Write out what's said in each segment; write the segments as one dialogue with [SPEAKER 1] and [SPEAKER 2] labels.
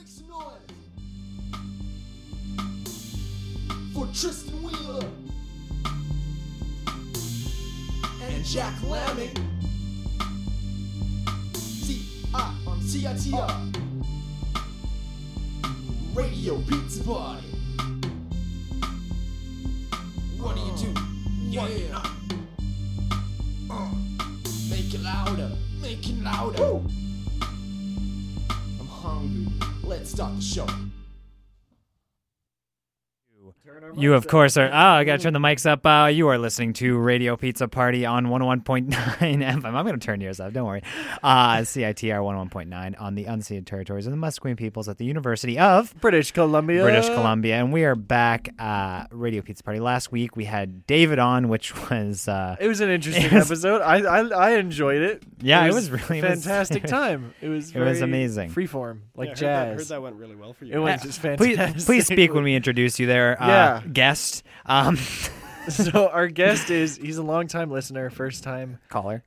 [SPEAKER 1] Make some noise for Tristan Wheeler and Jack Lamming. CITR Radio Pizza Party. What do you do? Yeah. Make it louder. Make it louder. Woo. I'm hungry. Let's start the show.
[SPEAKER 2] You, of course, are... Oh, I got to turn the mics up. You are listening to Radio Pizza Party on 101.9 FM. I'm going to turn yours up. Don't worry. CITR 101.9 on the unceded territories of the Musqueam peoples at the University of...
[SPEAKER 3] British Columbia.
[SPEAKER 2] And we are back at Radio Pizza Party. Last week, we had David on, which was...
[SPEAKER 3] It was an interesting episode. I enjoyed it.
[SPEAKER 2] Yeah,
[SPEAKER 3] it
[SPEAKER 2] was really...
[SPEAKER 3] fantastic time. It was
[SPEAKER 2] amazing.
[SPEAKER 3] Freeform, like
[SPEAKER 4] I
[SPEAKER 3] jazz.
[SPEAKER 4] heard that went really well for you.
[SPEAKER 3] It went just fantastic.
[SPEAKER 2] Please speak when we introduce you there, guest.
[SPEAKER 3] So our guest he's a long-time listener, first-time
[SPEAKER 2] caller.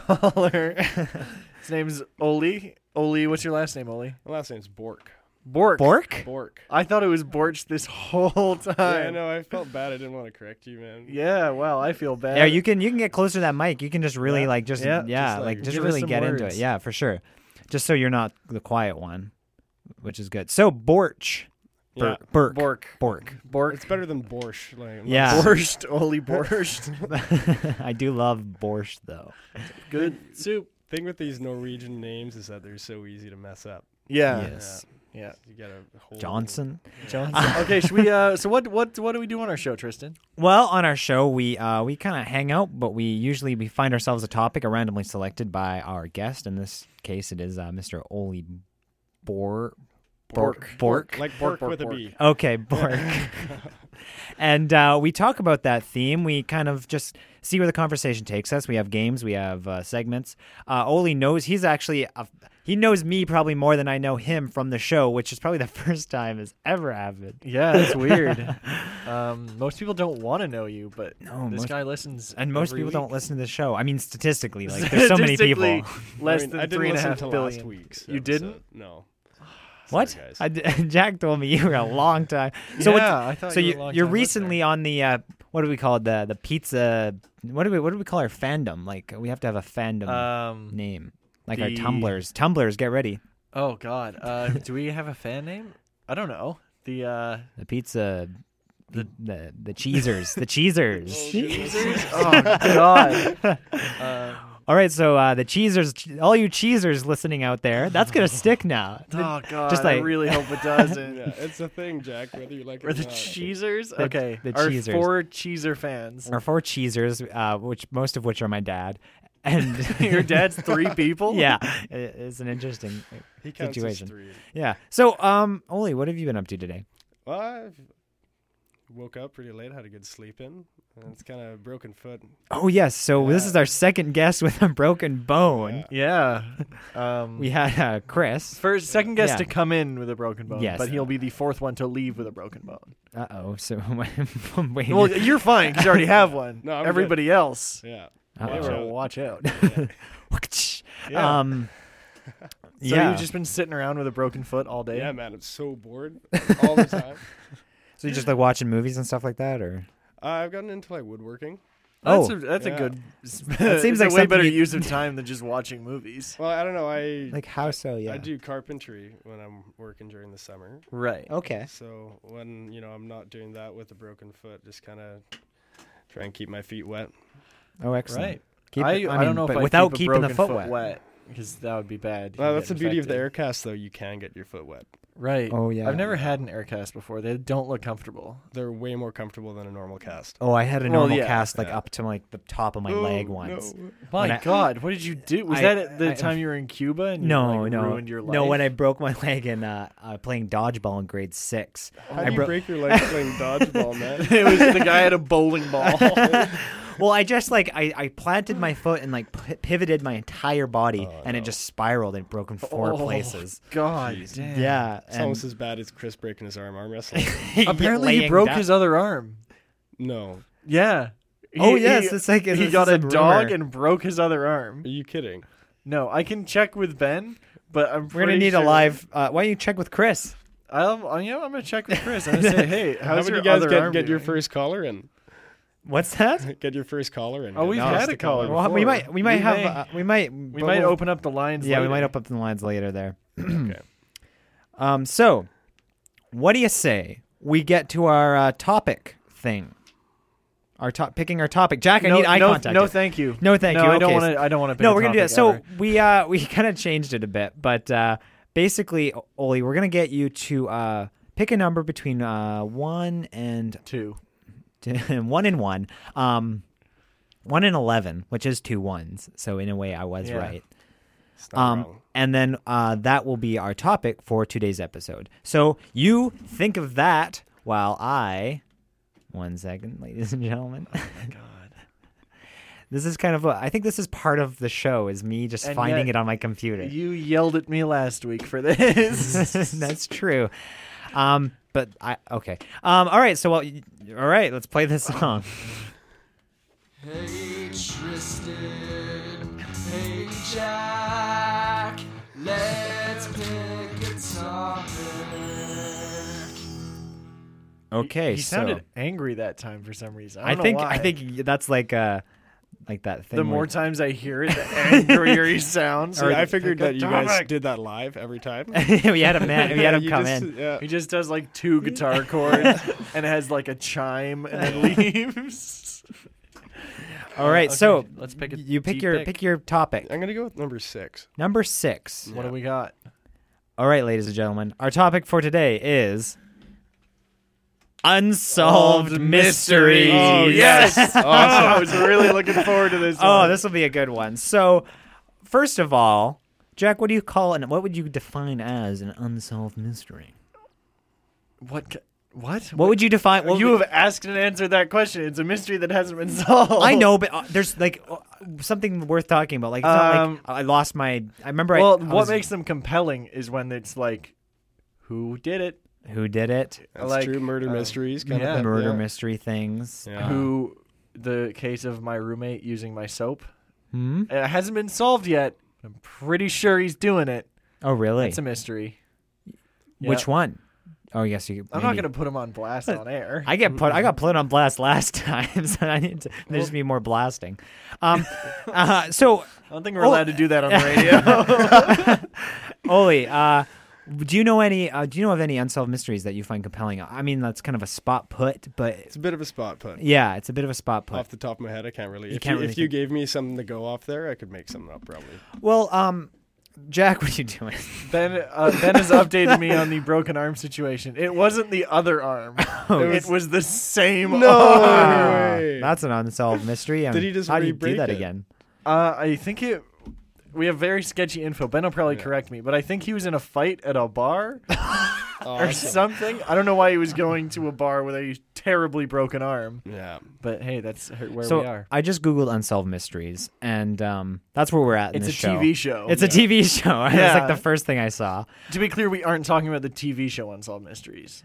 [SPEAKER 3] His name's Oli. Oli, what's your last name, Oli?
[SPEAKER 4] My last name's Bork.
[SPEAKER 3] Bork? I thought it was Borch this whole time.
[SPEAKER 4] Yeah, I know. I felt bad. I didn't want to correct you, man.
[SPEAKER 3] Yeah, well, I feel bad.
[SPEAKER 2] Yeah, you can get closer to that mic. You can just really just really get into it. Yeah, for sure. Just so you're not the quiet one, which is good. So Borch.
[SPEAKER 4] Yeah.
[SPEAKER 3] Bork.
[SPEAKER 4] It's better than borscht. Like,
[SPEAKER 2] yeah.
[SPEAKER 3] Borscht. Oli Borscht.
[SPEAKER 2] I do love borscht, though.
[SPEAKER 3] Good soup.
[SPEAKER 4] Thing with these Norwegian names is that they're so easy to mess up.
[SPEAKER 3] Yeah.
[SPEAKER 2] Yes.
[SPEAKER 3] Yeah.
[SPEAKER 4] You got a whole...
[SPEAKER 3] Johnson. Okay, should we so what do we do on our show, Tristan?
[SPEAKER 2] Well, on our show we kind of hang out, but we usually find ourselves a topic randomly selected by our guest. In this case, it is Mr. Oli Bork.
[SPEAKER 4] Like Bork with a B.
[SPEAKER 2] Okay, Bork. And we talk about that theme. We kind of just see where the conversation takes us. We have games. We have segments. Oli knows he knows me probably more than I know him from the show, which is probably the first time it's ever happened.
[SPEAKER 3] Yeah, that's weird. Most people don't want to know you, but this guy listens.
[SPEAKER 2] And most people don't listen to the show. I mean, statistically, like there's so many people.
[SPEAKER 3] Less than 3.5 billion.
[SPEAKER 4] Last week's
[SPEAKER 3] you didn't?
[SPEAKER 4] Episode. No.
[SPEAKER 2] What? Jack told me you were a long time.
[SPEAKER 3] So I thought you were a long
[SPEAKER 2] you're
[SPEAKER 3] time
[SPEAKER 2] recently
[SPEAKER 3] listener.
[SPEAKER 2] on the what do we call it? The pizza? What do we call our fandom? Like we have to have a fandom name. Like our Tumblrs. Tumblrs, get ready.
[SPEAKER 3] Oh God. Do we have a fan name? I don't know. The
[SPEAKER 2] pizza. The cheesers. The cheesers.
[SPEAKER 3] Oh God.
[SPEAKER 2] All right, so the cheesers, all you cheesers listening out there, that's gonna stick now.
[SPEAKER 3] Oh God,
[SPEAKER 2] just
[SPEAKER 3] I really hope it doesn't.
[SPEAKER 4] Yeah, it's a thing, Jack. Whether you like it or
[SPEAKER 3] Or the
[SPEAKER 4] not.
[SPEAKER 3] cheesers.
[SPEAKER 2] The
[SPEAKER 3] our
[SPEAKER 2] cheesers.
[SPEAKER 3] 4 cheeser fans.
[SPEAKER 2] Our 4 cheesers, which most of which are my dad, and
[SPEAKER 3] your dad's 3 people.
[SPEAKER 2] Yeah, it's an interesting
[SPEAKER 4] He counts
[SPEAKER 2] situation.
[SPEAKER 4] as 3.
[SPEAKER 2] Yeah. So, Oli, what have you been up to today?
[SPEAKER 4] Well, I woke up pretty late, had a good sleep in, and it's kind of a broken foot.
[SPEAKER 2] Oh yes, so this is our second guest with a broken bone.
[SPEAKER 3] Yeah.
[SPEAKER 2] We had Chris.
[SPEAKER 3] Second guest to come in with a broken bone,
[SPEAKER 2] Yes.
[SPEAKER 3] but he'll be the 4th one to leave with a broken bone.
[SPEAKER 2] Uh-oh, so wait.
[SPEAKER 3] Well, you're fine because you already have one.
[SPEAKER 4] No, I'm
[SPEAKER 3] everybody else.
[SPEAKER 4] Yeah.
[SPEAKER 3] Watch out.
[SPEAKER 2] Yeah.
[SPEAKER 3] So you've just been sitting around with a broken foot all day?
[SPEAKER 4] Yeah, man, I'm so bored all the time.
[SPEAKER 2] So you just like watching movies and stuff like that, or?
[SPEAKER 4] I've gotten into like woodworking.
[SPEAKER 3] That's a good.
[SPEAKER 2] That seems like
[SPEAKER 3] a way better
[SPEAKER 2] something
[SPEAKER 3] use of time than just watching movies.
[SPEAKER 4] Well, I don't know.
[SPEAKER 2] Like how so? Yeah.
[SPEAKER 4] I do carpentry when I'm working during the summer.
[SPEAKER 3] Right.
[SPEAKER 2] Okay.
[SPEAKER 4] So when I'm not doing that with a broken foot, just kind of try and keep my feet wet.
[SPEAKER 2] Oh, excellent.
[SPEAKER 3] Right.
[SPEAKER 2] I
[SPEAKER 3] don't know
[SPEAKER 2] but
[SPEAKER 3] if
[SPEAKER 2] without
[SPEAKER 3] keep a
[SPEAKER 2] keeping the
[SPEAKER 3] broken
[SPEAKER 2] foot wet.
[SPEAKER 3] because that would be bad.
[SPEAKER 4] Well, that's the beauty of the Aircast, though. You can get your foot wet.
[SPEAKER 3] Right.
[SPEAKER 2] Oh, yeah.
[SPEAKER 3] I've never had an Aircast before. They don't look comfortable.
[SPEAKER 4] They're way more comfortable than a normal cast.
[SPEAKER 2] Oh, I had a normal cast up to like the top of my leg once.
[SPEAKER 4] No.
[SPEAKER 3] My God, what did you do? Was that at the time you were in Cuba and you ruined your life?
[SPEAKER 2] No, when I broke my leg in playing dodgeball in grade 6.
[SPEAKER 4] How do you break your leg playing dodgeball, man?
[SPEAKER 3] It was the guy had a bowling ball.
[SPEAKER 2] Well, I just I planted my foot and pivoted my entire body, and it just spiraled and broke in 4 places.
[SPEAKER 3] God, damn.
[SPEAKER 2] Yeah,
[SPEAKER 4] it's almost as bad as Chris breaking his arm wrestling.
[SPEAKER 3] Apparently, he broke his other arm.
[SPEAKER 4] No.
[SPEAKER 3] Yeah.
[SPEAKER 2] It's like
[SPEAKER 3] he got a dog and broke his other arm.
[SPEAKER 4] Are you kidding?
[SPEAKER 3] No, I can check with Ben, but I'm
[SPEAKER 2] We're gonna
[SPEAKER 3] pretty
[SPEAKER 2] need a
[SPEAKER 3] sure-
[SPEAKER 2] live. Why don't you check with Chris?
[SPEAKER 3] I'm gonna check with Chris. I'm gonna say, hey,
[SPEAKER 4] How
[SPEAKER 3] how's
[SPEAKER 4] about
[SPEAKER 3] your
[SPEAKER 4] you guys
[SPEAKER 3] other
[SPEAKER 4] get
[SPEAKER 3] arm
[SPEAKER 4] your
[SPEAKER 3] doing?
[SPEAKER 4] first caller in?
[SPEAKER 2] What's that?
[SPEAKER 4] Get your first caller in.
[SPEAKER 3] Oh, we've
[SPEAKER 4] Get
[SPEAKER 3] had
[SPEAKER 4] us
[SPEAKER 3] a
[SPEAKER 4] to call
[SPEAKER 3] caller
[SPEAKER 4] in.
[SPEAKER 2] Well, we
[SPEAKER 3] before.
[SPEAKER 2] might
[SPEAKER 3] We
[SPEAKER 2] have
[SPEAKER 3] may.
[SPEAKER 2] we might
[SPEAKER 3] We might open up the lines.
[SPEAKER 2] Yeah, we
[SPEAKER 3] later.
[SPEAKER 2] might open up the lines later there.
[SPEAKER 4] Okay.
[SPEAKER 2] So, what do you say we get to our topic thing? Picking our topic. Jack, I need eye contact.
[SPEAKER 3] No, thank you.
[SPEAKER 2] No, thank you.
[SPEAKER 3] I don't
[SPEAKER 2] Okay,
[SPEAKER 3] want to. I don't want to.
[SPEAKER 2] No, we're gonna do that. So we kind of changed it a bit, but basically, Oli, we're gonna get you to pick a number between 1 and
[SPEAKER 3] 2.
[SPEAKER 2] 1 and 1, 1 and 11, which is 2 ones. So in a way, I was
[SPEAKER 3] Yeah.
[SPEAKER 2] right.
[SPEAKER 4] It's not wrong.
[SPEAKER 2] And then that will be our topic for today's episode. So you think of that while I. 1 second, ladies and gentlemen.
[SPEAKER 3] Oh my god.
[SPEAKER 2] This is kind of I think this is part of the show, is me just
[SPEAKER 3] And
[SPEAKER 2] finding
[SPEAKER 3] yet
[SPEAKER 2] it on my computer.
[SPEAKER 3] You yelled at me last week for this.
[SPEAKER 2] That's true. But okay. All right. So all right. Let's play this song.
[SPEAKER 1] Hey Tristan, hey Jack, let's pick a topic.
[SPEAKER 2] Okay.
[SPEAKER 3] He
[SPEAKER 2] so
[SPEAKER 3] sounded angry that time for some reason.
[SPEAKER 2] I
[SPEAKER 3] don't know why.
[SPEAKER 2] think that's like that thing.
[SPEAKER 3] the
[SPEAKER 2] where-
[SPEAKER 3] more times I hear it, the angrier he sounds.
[SPEAKER 4] See, I figured
[SPEAKER 3] Pick a
[SPEAKER 4] that you guys
[SPEAKER 3] topic.
[SPEAKER 4] did that live every time.
[SPEAKER 2] we had a man. We had him
[SPEAKER 4] You
[SPEAKER 2] come
[SPEAKER 4] just-
[SPEAKER 2] in.
[SPEAKER 4] Yeah.
[SPEAKER 3] He just does like 2 guitar chords and it has like a chime and then leaves.
[SPEAKER 2] All right.
[SPEAKER 3] Okay,
[SPEAKER 2] So
[SPEAKER 3] let's pick a
[SPEAKER 2] you pick
[SPEAKER 3] deep
[SPEAKER 2] your
[SPEAKER 3] pick.
[SPEAKER 2] pick your topic.
[SPEAKER 4] I'm gonna go with number 6.
[SPEAKER 2] Number 6.
[SPEAKER 3] What do we got?
[SPEAKER 2] All right, ladies and gentlemen. Our topic for today is unsolved mysteries.
[SPEAKER 4] Oh,
[SPEAKER 3] yes!
[SPEAKER 4] Awesome.
[SPEAKER 3] I was really looking forward to this.
[SPEAKER 2] Oh,
[SPEAKER 3] one.
[SPEAKER 2] this will be a good one. So, first of all, Jack, what do you call and what would you define as an unsolved mystery?
[SPEAKER 3] What?
[SPEAKER 2] What would you define? What
[SPEAKER 3] you
[SPEAKER 2] would-
[SPEAKER 3] have asked and answered that question. It's a mystery that hasn't been solved.
[SPEAKER 2] I know, but there's like something worth talking about. Like, it's not like I lost my. I remember.
[SPEAKER 3] Well,
[SPEAKER 2] I
[SPEAKER 3] what
[SPEAKER 2] was-
[SPEAKER 3] makes them compelling is when it's like, who did it?
[SPEAKER 2] who did it?
[SPEAKER 4] That's
[SPEAKER 3] like,
[SPEAKER 4] true. Murder mysteries. Kind
[SPEAKER 3] yeah.
[SPEAKER 4] of
[SPEAKER 2] Murder
[SPEAKER 4] yeah.
[SPEAKER 2] mystery things.
[SPEAKER 4] Yeah.
[SPEAKER 3] Who? The case of my roommate using my soap.
[SPEAKER 2] Hmm?
[SPEAKER 3] It hasn't been solved yet. I'm pretty sure he's doing it.
[SPEAKER 2] Oh, really?
[SPEAKER 3] It's a mystery.
[SPEAKER 2] Which
[SPEAKER 3] Yeah.
[SPEAKER 2] one? Oh, yes. You.
[SPEAKER 3] I'm not
[SPEAKER 2] maybe.
[SPEAKER 3] going to put him on blast on air.
[SPEAKER 2] I got put on blast last time, so I need to. There just be more blasting. So,
[SPEAKER 3] I don't think we're allowed to do that on the radio.
[SPEAKER 2] Oli, do you know of any unsolved mysteries that you find compelling? I mean, that's kind of a spot put, but
[SPEAKER 4] It's a bit of a spot put.
[SPEAKER 2] yeah, it's a bit of a spot put.
[SPEAKER 4] Off the top of my head, I can't really.
[SPEAKER 2] You can't really
[SPEAKER 4] If you
[SPEAKER 2] think-
[SPEAKER 4] gave me something to go off there, I could make something up probably.
[SPEAKER 2] Well, Jack, what are you doing?
[SPEAKER 3] Ben has updated me on the broken arm situation. It wasn't the other arm. It was the same
[SPEAKER 4] No
[SPEAKER 3] arm.
[SPEAKER 4] way.
[SPEAKER 2] That's an unsolved mystery.
[SPEAKER 4] Did he just
[SPEAKER 2] how do you do
[SPEAKER 4] re-break
[SPEAKER 2] that
[SPEAKER 4] it?
[SPEAKER 2] again?
[SPEAKER 3] I think we have very sketchy info. Ben will probably correct me, but I think he was in a fight at a bar or
[SPEAKER 4] Awesome.
[SPEAKER 3] something. I don't know why he was going to a bar with a terribly broken arm.
[SPEAKER 4] Yeah.
[SPEAKER 3] But hey, that's where
[SPEAKER 2] So
[SPEAKER 3] we are.
[SPEAKER 2] I just googled unsolved mysteries, and that's where we're at in
[SPEAKER 3] It's a
[SPEAKER 2] this show.
[SPEAKER 3] TV show.
[SPEAKER 2] It's a TV show. It's
[SPEAKER 3] Yeah.
[SPEAKER 2] like the first thing I saw.
[SPEAKER 3] To be clear, we aren't talking about the TV show Unsolved Mysteries.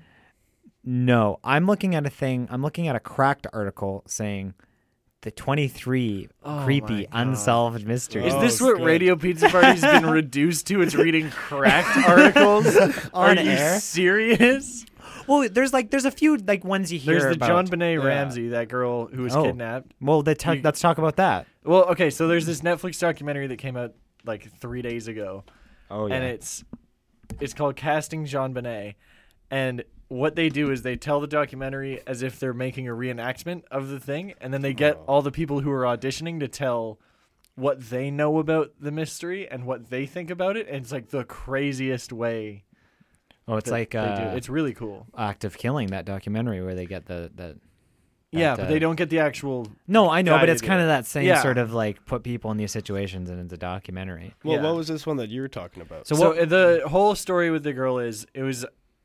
[SPEAKER 2] No, I'm looking at a Cracked article saying the 23
[SPEAKER 3] Oh my
[SPEAKER 2] creepy
[SPEAKER 3] God.
[SPEAKER 2] unsolved mysteries.
[SPEAKER 3] Is
[SPEAKER 4] Oh,
[SPEAKER 3] this
[SPEAKER 4] it's
[SPEAKER 3] what
[SPEAKER 4] good.
[SPEAKER 3] Radio Pizza Party's been reduced to? It's reading cracked articles? Are
[SPEAKER 2] On
[SPEAKER 3] you
[SPEAKER 2] air?
[SPEAKER 3] serious?
[SPEAKER 2] Well, there's a few like ones you hear
[SPEAKER 3] There's the
[SPEAKER 2] about.
[SPEAKER 3] John Benet
[SPEAKER 4] Yeah.
[SPEAKER 3] Ramsey, that girl who was
[SPEAKER 2] Oh.
[SPEAKER 3] kidnapped.
[SPEAKER 2] Well,
[SPEAKER 3] You-
[SPEAKER 2] let's talk about that.
[SPEAKER 3] Well, okay, so there's this Netflix documentary that came out like 3 days ago,
[SPEAKER 2] Oh
[SPEAKER 3] and it's called Casting Jean Benet, and what they do is they tell the documentary as if they're making a reenactment of the thing, and then they get all the people who are auditioning to tell what they know about the mystery and what they think about it, and it's like the craziest way.
[SPEAKER 2] it's
[SPEAKER 3] that
[SPEAKER 2] like
[SPEAKER 3] they do. It's really cool.
[SPEAKER 2] Act of Killing, that documentary where they get the
[SPEAKER 3] Yeah,
[SPEAKER 2] that,
[SPEAKER 3] but they don't get the actual.
[SPEAKER 2] No, I know,
[SPEAKER 3] guy
[SPEAKER 2] but
[SPEAKER 3] to
[SPEAKER 2] it's
[SPEAKER 3] do
[SPEAKER 2] kind
[SPEAKER 3] it.
[SPEAKER 2] of that same
[SPEAKER 3] Yeah.
[SPEAKER 2] sort of like put people in these situations and it's a documentary.
[SPEAKER 4] Well,
[SPEAKER 3] Yeah.
[SPEAKER 4] what was this one that you were talking about?
[SPEAKER 3] So the whole story with the girl is it was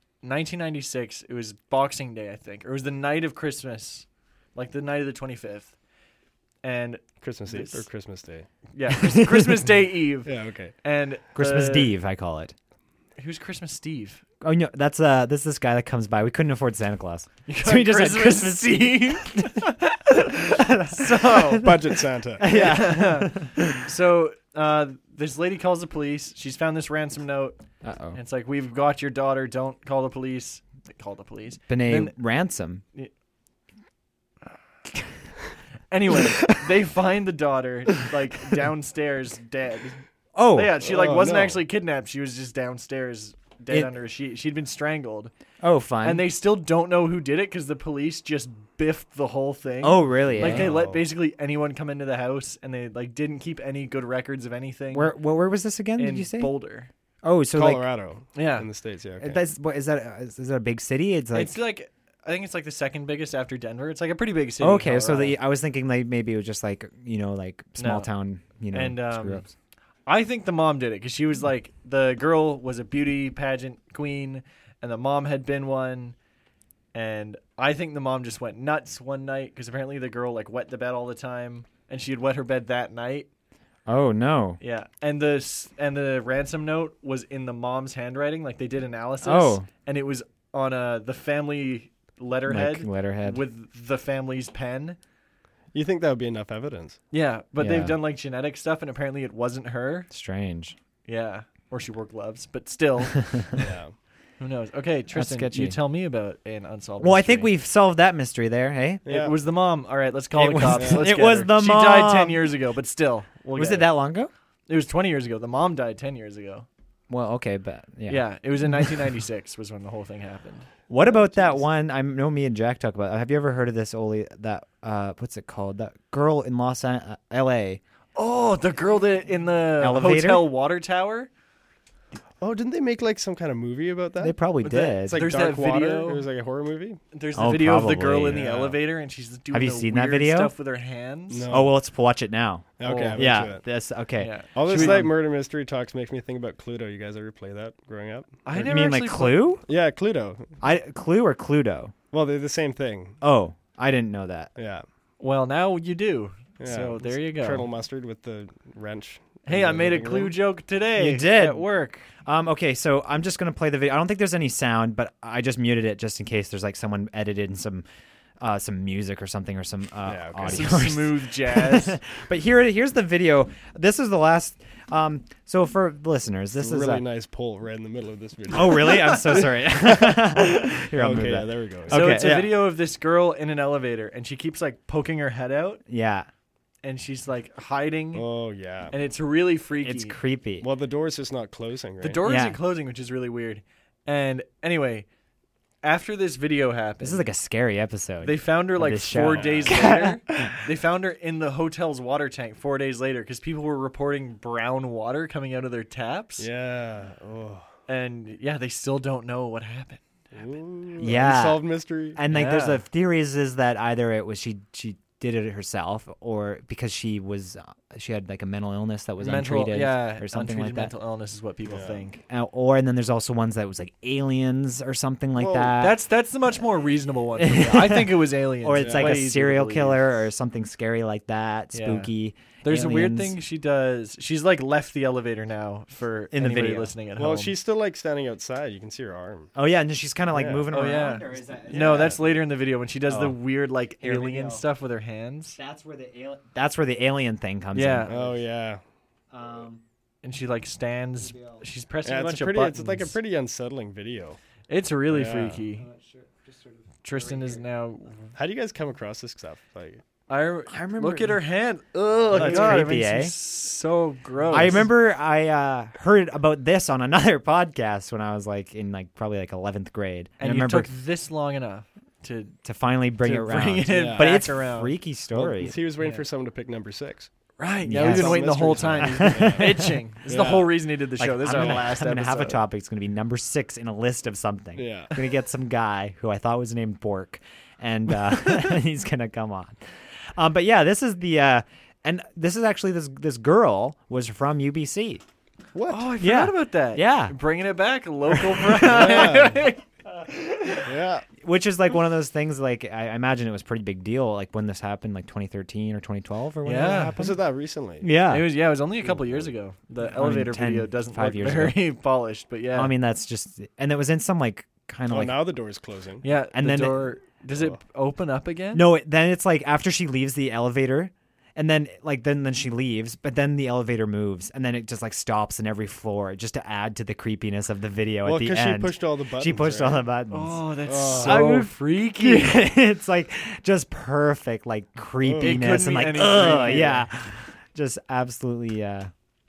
[SPEAKER 3] 1996. It was Boxing Day, I think, or it was the night of Christmas, like the night of the 25th, and
[SPEAKER 4] Christmas Eve
[SPEAKER 3] this-
[SPEAKER 4] or Christmas Day?
[SPEAKER 3] yeah, Christmas Day Eve,
[SPEAKER 4] Yeah. Okay.
[SPEAKER 3] and
[SPEAKER 2] Christmas
[SPEAKER 3] the-
[SPEAKER 2] Eve, I call it.
[SPEAKER 3] Who's Christmas Steve?
[SPEAKER 2] Oh no, that's this guy that comes by. We couldn't afford Santa Claus.
[SPEAKER 3] You
[SPEAKER 2] So he just had Christmas
[SPEAKER 3] Eve. So
[SPEAKER 4] Budget Santa.
[SPEAKER 2] Yeah.
[SPEAKER 3] so This lady calls the police. She's found this ransom note.
[SPEAKER 2] Uh-oh.
[SPEAKER 3] And it's like, we've got your daughter. Don't call the police. They call the police.
[SPEAKER 2] Benet
[SPEAKER 3] Then-
[SPEAKER 2] Ransom.
[SPEAKER 3] Anyway, they find the daughter like downstairs dead.
[SPEAKER 2] Oh.
[SPEAKER 3] Yeah, she like
[SPEAKER 4] Oh,
[SPEAKER 3] wasn't
[SPEAKER 4] no.
[SPEAKER 3] actually kidnapped. She was just downstairs dead
[SPEAKER 2] It-
[SPEAKER 3] under a sheet. She'd been strangled.
[SPEAKER 2] Oh, fine.
[SPEAKER 3] And they still don't know who did it because the police just biffed the whole thing.
[SPEAKER 2] Oh, really?
[SPEAKER 3] Like
[SPEAKER 2] eh?
[SPEAKER 3] they let
[SPEAKER 4] Oh.
[SPEAKER 3] basically anyone come into the house, and they like didn't keep any good records of anything.
[SPEAKER 2] Where was this again?
[SPEAKER 3] in
[SPEAKER 2] Did you say?
[SPEAKER 3] Boulder?
[SPEAKER 2] Oh, so like
[SPEAKER 4] Colorado.
[SPEAKER 3] Yeah.
[SPEAKER 4] In the States, yeah. Okay.
[SPEAKER 2] that's what is that? Is that a big city? It's like
[SPEAKER 3] It's like I think it's like the second biggest after Denver. It's like a pretty big city.
[SPEAKER 2] okay. So
[SPEAKER 3] Colorado.
[SPEAKER 2] I was thinking like maybe it was just like like small
[SPEAKER 3] No.
[SPEAKER 2] town
[SPEAKER 3] And,
[SPEAKER 2] screw-ups.
[SPEAKER 3] I think the mom did it because she was like, the girl was a beauty pageant queen, and the mom had been one. And I think the mom just went nuts one night because apparently the girl like wet the bed all the time, and she had wet her bed that night.
[SPEAKER 2] Oh no.
[SPEAKER 3] Yeah, and the ransom note was in the mom's handwriting. Like they did analysis.
[SPEAKER 2] Oh.
[SPEAKER 3] And it was on the family letterhead,
[SPEAKER 2] Like letterhead.
[SPEAKER 3] with the family's pen.
[SPEAKER 4] You think that would be enough evidence?
[SPEAKER 3] Yeah, but
[SPEAKER 2] Yeah.
[SPEAKER 3] they've done like genetic stuff, and apparently it wasn't her.
[SPEAKER 2] Strange.
[SPEAKER 3] Yeah, or she wore gloves, but still,
[SPEAKER 4] Yeah.
[SPEAKER 3] who knows? Okay, Tristan,
[SPEAKER 2] sketchy.
[SPEAKER 3] you tell me about an unsolved.
[SPEAKER 2] Well, I think
[SPEAKER 3] mystery.
[SPEAKER 2] we've solved that mystery there. Hey,
[SPEAKER 4] Yeah.
[SPEAKER 3] It was the mom. All right, let's call
[SPEAKER 2] It
[SPEAKER 3] the
[SPEAKER 2] was-
[SPEAKER 3] cops. Let's
[SPEAKER 2] it
[SPEAKER 3] get
[SPEAKER 2] was
[SPEAKER 3] her.
[SPEAKER 2] the
[SPEAKER 3] She died
[SPEAKER 2] mom.
[SPEAKER 3] 10 years ago, but still, we'll
[SPEAKER 2] was
[SPEAKER 3] get
[SPEAKER 2] it that long ago?
[SPEAKER 3] It was 20 years ago. The mom died 10 years ago.
[SPEAKER 2] Well, okay, but yeah.
[SPEAKER 3] Yeah, it was in 1996 was when the whole thing happened.
[SPEAKER 2] What about that one? I know me and Jack talk about. Have you ever heard of this, Oli? That what's it called? That girl in L.A.
[SPEAKER 3] Oh, the girl that in the
[SPEAKER 2] Elevator?
[SPEAKER 3] hotel water tower.
[SPEAKER 4] Oh, didn't they make like some kind of movie about that?
[SPEAKER 2] They probably
[SPEAKER 3] With that-
[SPEAKER 2] did.
[SPEAKER 4] It's like
[SPEAKER 3] There's
[SPEAKER 4] Dark
[SPEAKER 3] that
[SPEAKER 4] Water.
[SPEAKER 3] video.
[SPEAKER 4] It was like a horror movie.
[SPEAKER 3] There's the
[SPEAKER 2] Oh,
[SPEAKER 3] video of the girl
[SPEAKER 2] probably,
[SPEAKER 3] in the
[SPEAKER 4] yeah.
[SPEAKER 3] elevator, and she's doing
[SPEAKER 2] Have you
[SPEAKER 3] the
[SPEAKER 2] seen that
[SPEAKER 3] weird
[SPEAKER 2] video?
[SPEAKER 3] stuff with her hands.
[SPEAKER 4] No.
[SPEAKER 2] Oh well, let's watch it now.
[SPEAKER 4] Okay. I'm
[SPEAKER 2] Yeah,
[SPEAKER 4] into it.
[SPEAKER 2] that's okay.
[SPEAKER 3] Yeah.
[SPEAKER 4] All
[SPEAKER 3] Should
[SPEAKER 4] this
[SPEAKER 3] we-
[SPEAKER 4] like murder mystery talks makes me think about Cluedo. You guys ever play that growing up?
[SPEAKER 3] I
[SPEAKER 2] You
[SPEAKER 3] never
[SPEAKER 2] mean like
[SPEAKER 3] actually
[SPEAKER 2] Clue?
[SPEAKER 4] Yeah, Cluedo.
[SPEAKER 2] Clue or Cluedo?
[SPEAKER 4] Well, they're the same thing.
[SPEAKER 2] Oh, I didn't know that.
[SPEAKER 4] Yeah.
[SPEAKER 3] Well, now you do.
[SPEAKER 4] Yeah.
[SPEAKER 3] So there you go.
[SPEAKER 4] Colonel Mustard with the wrench.
[SPEAKER 3] Hey,
[SPEAKER 4] in
[SPEAKER 3] I
[SPEAKER 4] the
[SPEAKER 3] made a
[SPEAKER 4] living
[SPEAKER 3] Clue
[SPEAKER 4] room.
[SPEAKER 3] joke today.
[SPEAKER 2] You did.
[SPEAKER 3] At work.
[SPEAKER 2] Okay, so I'm just gonna play the video. I don't think there's any sound, but I just muted it just in case there's like someone edited in some music or something or some
[SPEAKER 4] Yeah, okay.
[SPEAKER 2] audio.
[SPEAKER 3] Some smooth jazz.
[SPEAKER 2] But here's the video. This is the last. So for listeners, this
[SPEAKER 4] a
[SPEAKER 2] is
[SPEAKER 4] really nice pole right in the middle of this video.
[SPEAKER 2] Oh really? I'm so sorry. Here, I'll move
[SPEAKER 4] okay, yeah,
[SPEAKER 2] that.
[SPEAKER 4] there we go.
[SPEAKER 3] So
[SPEAKER 2] Okay,
[SPEAKER 3] it's a
[SPEAKER 2] yeah.
[SPEAKER 3] video of this girl in an elevator, and she keeps like poking her head out,
[SPEAKER 2] Yeah,
[SPEAKER 3] and she's like hiding,
[SPEAKER 4] Oh yeah.
[SPEAKER 3] and it's really freaky.
[SPEAKER 2] it's creepy.
[SPEAKER 4] Well, the door's just not closing, right?
[SPEAKER 3] The door
[SPEAKER 2] Yeah.
[SPEAKER 3] isn't closing, which is really weird. And anyway, after this video happened,
[SPEAKER 2] This is like a scary episode.
[SPEAKER 3] they found her like
[SPEAKER 2] this
[SPEAKER 3] 4
[SPEAKER 2] show.
[SPEAKER 3] days later. They found her in the hotel's water tank 4 days later because people were reporting brown water coming out of their taps.
[SPEAKER 4] Yeah. Oh.
[SPEAKER 3] And yeah, they still don't know what happened.
[SPEAKER 4] Ooh,
[SPEAKER 2] Yeah.
[SPEAKER 4] Unsolved mystery.
[SPEAKER 2] And like, there's
[SPEAKER 3] Yeah.
[SPEAKER 2] the theories is that either it was she did it herself, or because she had like a mental illness that was untreated, or something like
[SPEAKER 3] untreated
[SPEAKER 2] that.
[SPEAKER 3] mental illness is what people
[SPEAKER 4] Yeah.
[SPEAKER 3] think.
[SPEAKER 2] Or and then there's also ones that was like aliens or something like
[SPEAKER 4] Whoa,
[SPEAKER 2] that.
[SPEAKER 3] That's the much more reasonable one. For me. I think it was aliens.
[SPEAKER 2] Or it's like
[SPEAKER 3] Way
[SPEAKER 2] a
[SPEAKER 3] easier to
[SPEAKER 2] serial
[SPEAKER 3] believe.
[SPEAKER 2] killer or something scary like that,
[SPEAKER 3] Yeah.
[SPEAKER 2] spooky.
[SPEAKER 3] There's a weird
[SPEAKER 2] aliens.
[SPEAKER 3] thing she does. She's like left the elevator now for
[SPEAKER 2] In the
[SPEAKER 3] anybody
[SPEAKER 2] video.
[SPEAKER 3] listening at
[SPEAKER 4] Well,
[SPEAKER 3] home.
[SPEAKER 4] she's still like standing outside. You can see her arm.
[SPEAKER 2] Oh yeah, and then she's kind of like
[SPEAKER 4] Yeah.
[SPEAKER 2] moving
[SPEAKER 3] Oh,
[SPEAKER 2] around.
[SPEAKER 3] yeah.
[SPEAKER 2] Or is that,
[SPEAKER 3] No, that's later in the video when she does the
[SPEAKER 2] Oh.
[SPEAKER 3] weird like
[SPEAKER 2] Here we
[SPEAKER 3] alien
[SPEAKER 2] go.
[SPEAKER 3] stuff with her hands.
[SPEAKER 2] That's where the alien thing comes
[SPEAKER 3] Yeah.
[SPEAKER 2] in.
[SPEAKER 4] Oh yeah.
[SPEAKER 3] And she like stands. She's pressing
[SPEAKER 4] Yeah,
[SPEAKER 3] a bunch
[SPEAKER 4] it's
[SPEAKER 3] of
[SPEAKER 4] pretty.
[SPEAKER 3] buttons.
[SPEAKER 4] It's like a pretty unsettling video.
[SPEAKER 3] It's really
[SPEAKER 4] Yeah.
[SPEAKER 3] freaky. Tristan is now.
[SPEAKER 4] How do you guys come across this stuff? Like,
[SPEAKER 3] I
[SPEAKER 2] remember-
[SPEAKER 3] Look at her hand. Oh
[SPEAKER 2] That's
[SPEAKER 3] God, it
[SPEAKER 2] creepy,
[SPEAKER 3] makes
[SPEAKER 2] eh?
[SPEAKER 3] me so gross.
[SPEAKER 2] I remember I heard about this on another podcast when I was like in like probably like 11th grade.
[SPEAKER 3] and
[SPEAKER 2] I
[SPEAKER 3] you
[SPEAKER 2] remember
[SPEAKER 3] took this long enough to
[SPEAKER 2] to finally bring
[SPEAKER 3] to
[SPEAKER 2] it around.
[SPEAKER 3] bring it
[SPEAKER 4] Yeah.
[SPEAKER 2] But
[SPEAKER 3] back
[SPEAKER 2] it's
[SPEAKER 3] around.
[SPEAKER 2] a freaky story.
[SPEAKER 4] he was waiting
[SPEAKER 3] Yeah.
[SPEAKER 4] for someone to pick number 6.
[SPEAKER 3] Right. Yeah,
[SPEAKER 2] Yes.
[SPEAKER 3] we've been waiting the whole
[SPEAKER 4] Mystery
[SPEAKER 3] time.
[SPEAKER 4] time.
[SPEAKER 3] He's been itching. This is the
[SPEAKER 4] Yeah.
[SPEAKER 3] whole reason he did the
[SPEAKER 2] Like,
[SPEAKER 3] show. This is
[SPEAKER 2] I'm
[SPEAKER 3] our
[SPEAKER 2] gonna,
[SPEAKER 3] last
[SPEAKER 2] I'm gonna
[SPEAKER 3] episode.
[SPEAKER 2] have a topic. It's gonna be number 6 in a list of something.
[SPEAKER 4] Yeah.
[SPEAKER 2] I'm gonna get some guy who I thought was named Bork, and he's gonna come on. But yeah, this is the and this is actually this girl was from UBC.
[SPEAKER 4] What?
[SPEAKER 3] Oh, I forgot
[SPEAKER 2] Yeah.
[SPEAKER 3] about that.
[SPEAKER 2] Yeah.
[SPEAKER 3] Bringing it back, local brand.
[SPEAKER 4] Yeah.
[SPEAKER 2] Which is like one of those things. Like I imagine it was a pretty big deal. Like when this happened, like 2013 or 2012 or when
[SPEAKER 3] Yeah.
[SPEAKER 2] it
[SPEAKER 4] Was
[SPEAKER 2] happened.
[SPEAKER 4] it that recently?
[SPEAKER 2] Yeah.
[SPEAKER 3] It was only a couple years ago. The elevator
[SPEAKER 2] 10,
[SPEAKER 3] video doesn't
[SPEAKER 2] 5
[SPEAKER 3] look
[SPEAKER 2] years
[SPEAKER 3] very polished, but yeah.
[SPEAKER 2] I mean, that's just, and it was in some like kind of
[SPEAKER 4] Oh,
[SPEAKER 2] like
[SPEAKER 4] now the door's closing.
[SPEAKER 3] yeah,
[SPEAKER 2] and
[SPEAKER 3] the
[SPEAKER 2] then it-
[SPEAKER 3] door does it open up again?
[SPEAKER 2] no. Then it's like after she leaves the elevator, And then then she leaves, but then the elevator moves, and then it just like stops in every floor just to add to the creepiness of the video
[SPEAKER 4] Well,
[SPEAKER 2] at the
[SPEAKER 4] because
[SPEAKER 2] end.
[SPEAKER 4] she pushed all the buttons.
[SPEAKER 2] She pushed all the buttons.
[SPEAKER 3] Oh, that's
[SPEAKER 4] Oh.
[SPEAKER 3] so freaky.
[SPEAKER 2] It's like just perfect like creepiness and
[SPEAKER 3] be
[SPEAKER 2] like
[SPEAKER 3] any
[SPEAKER 2] ugh,
[SPEAKER 3] creepier.
[SPEAKER 2] yeah, just absolutely yeah.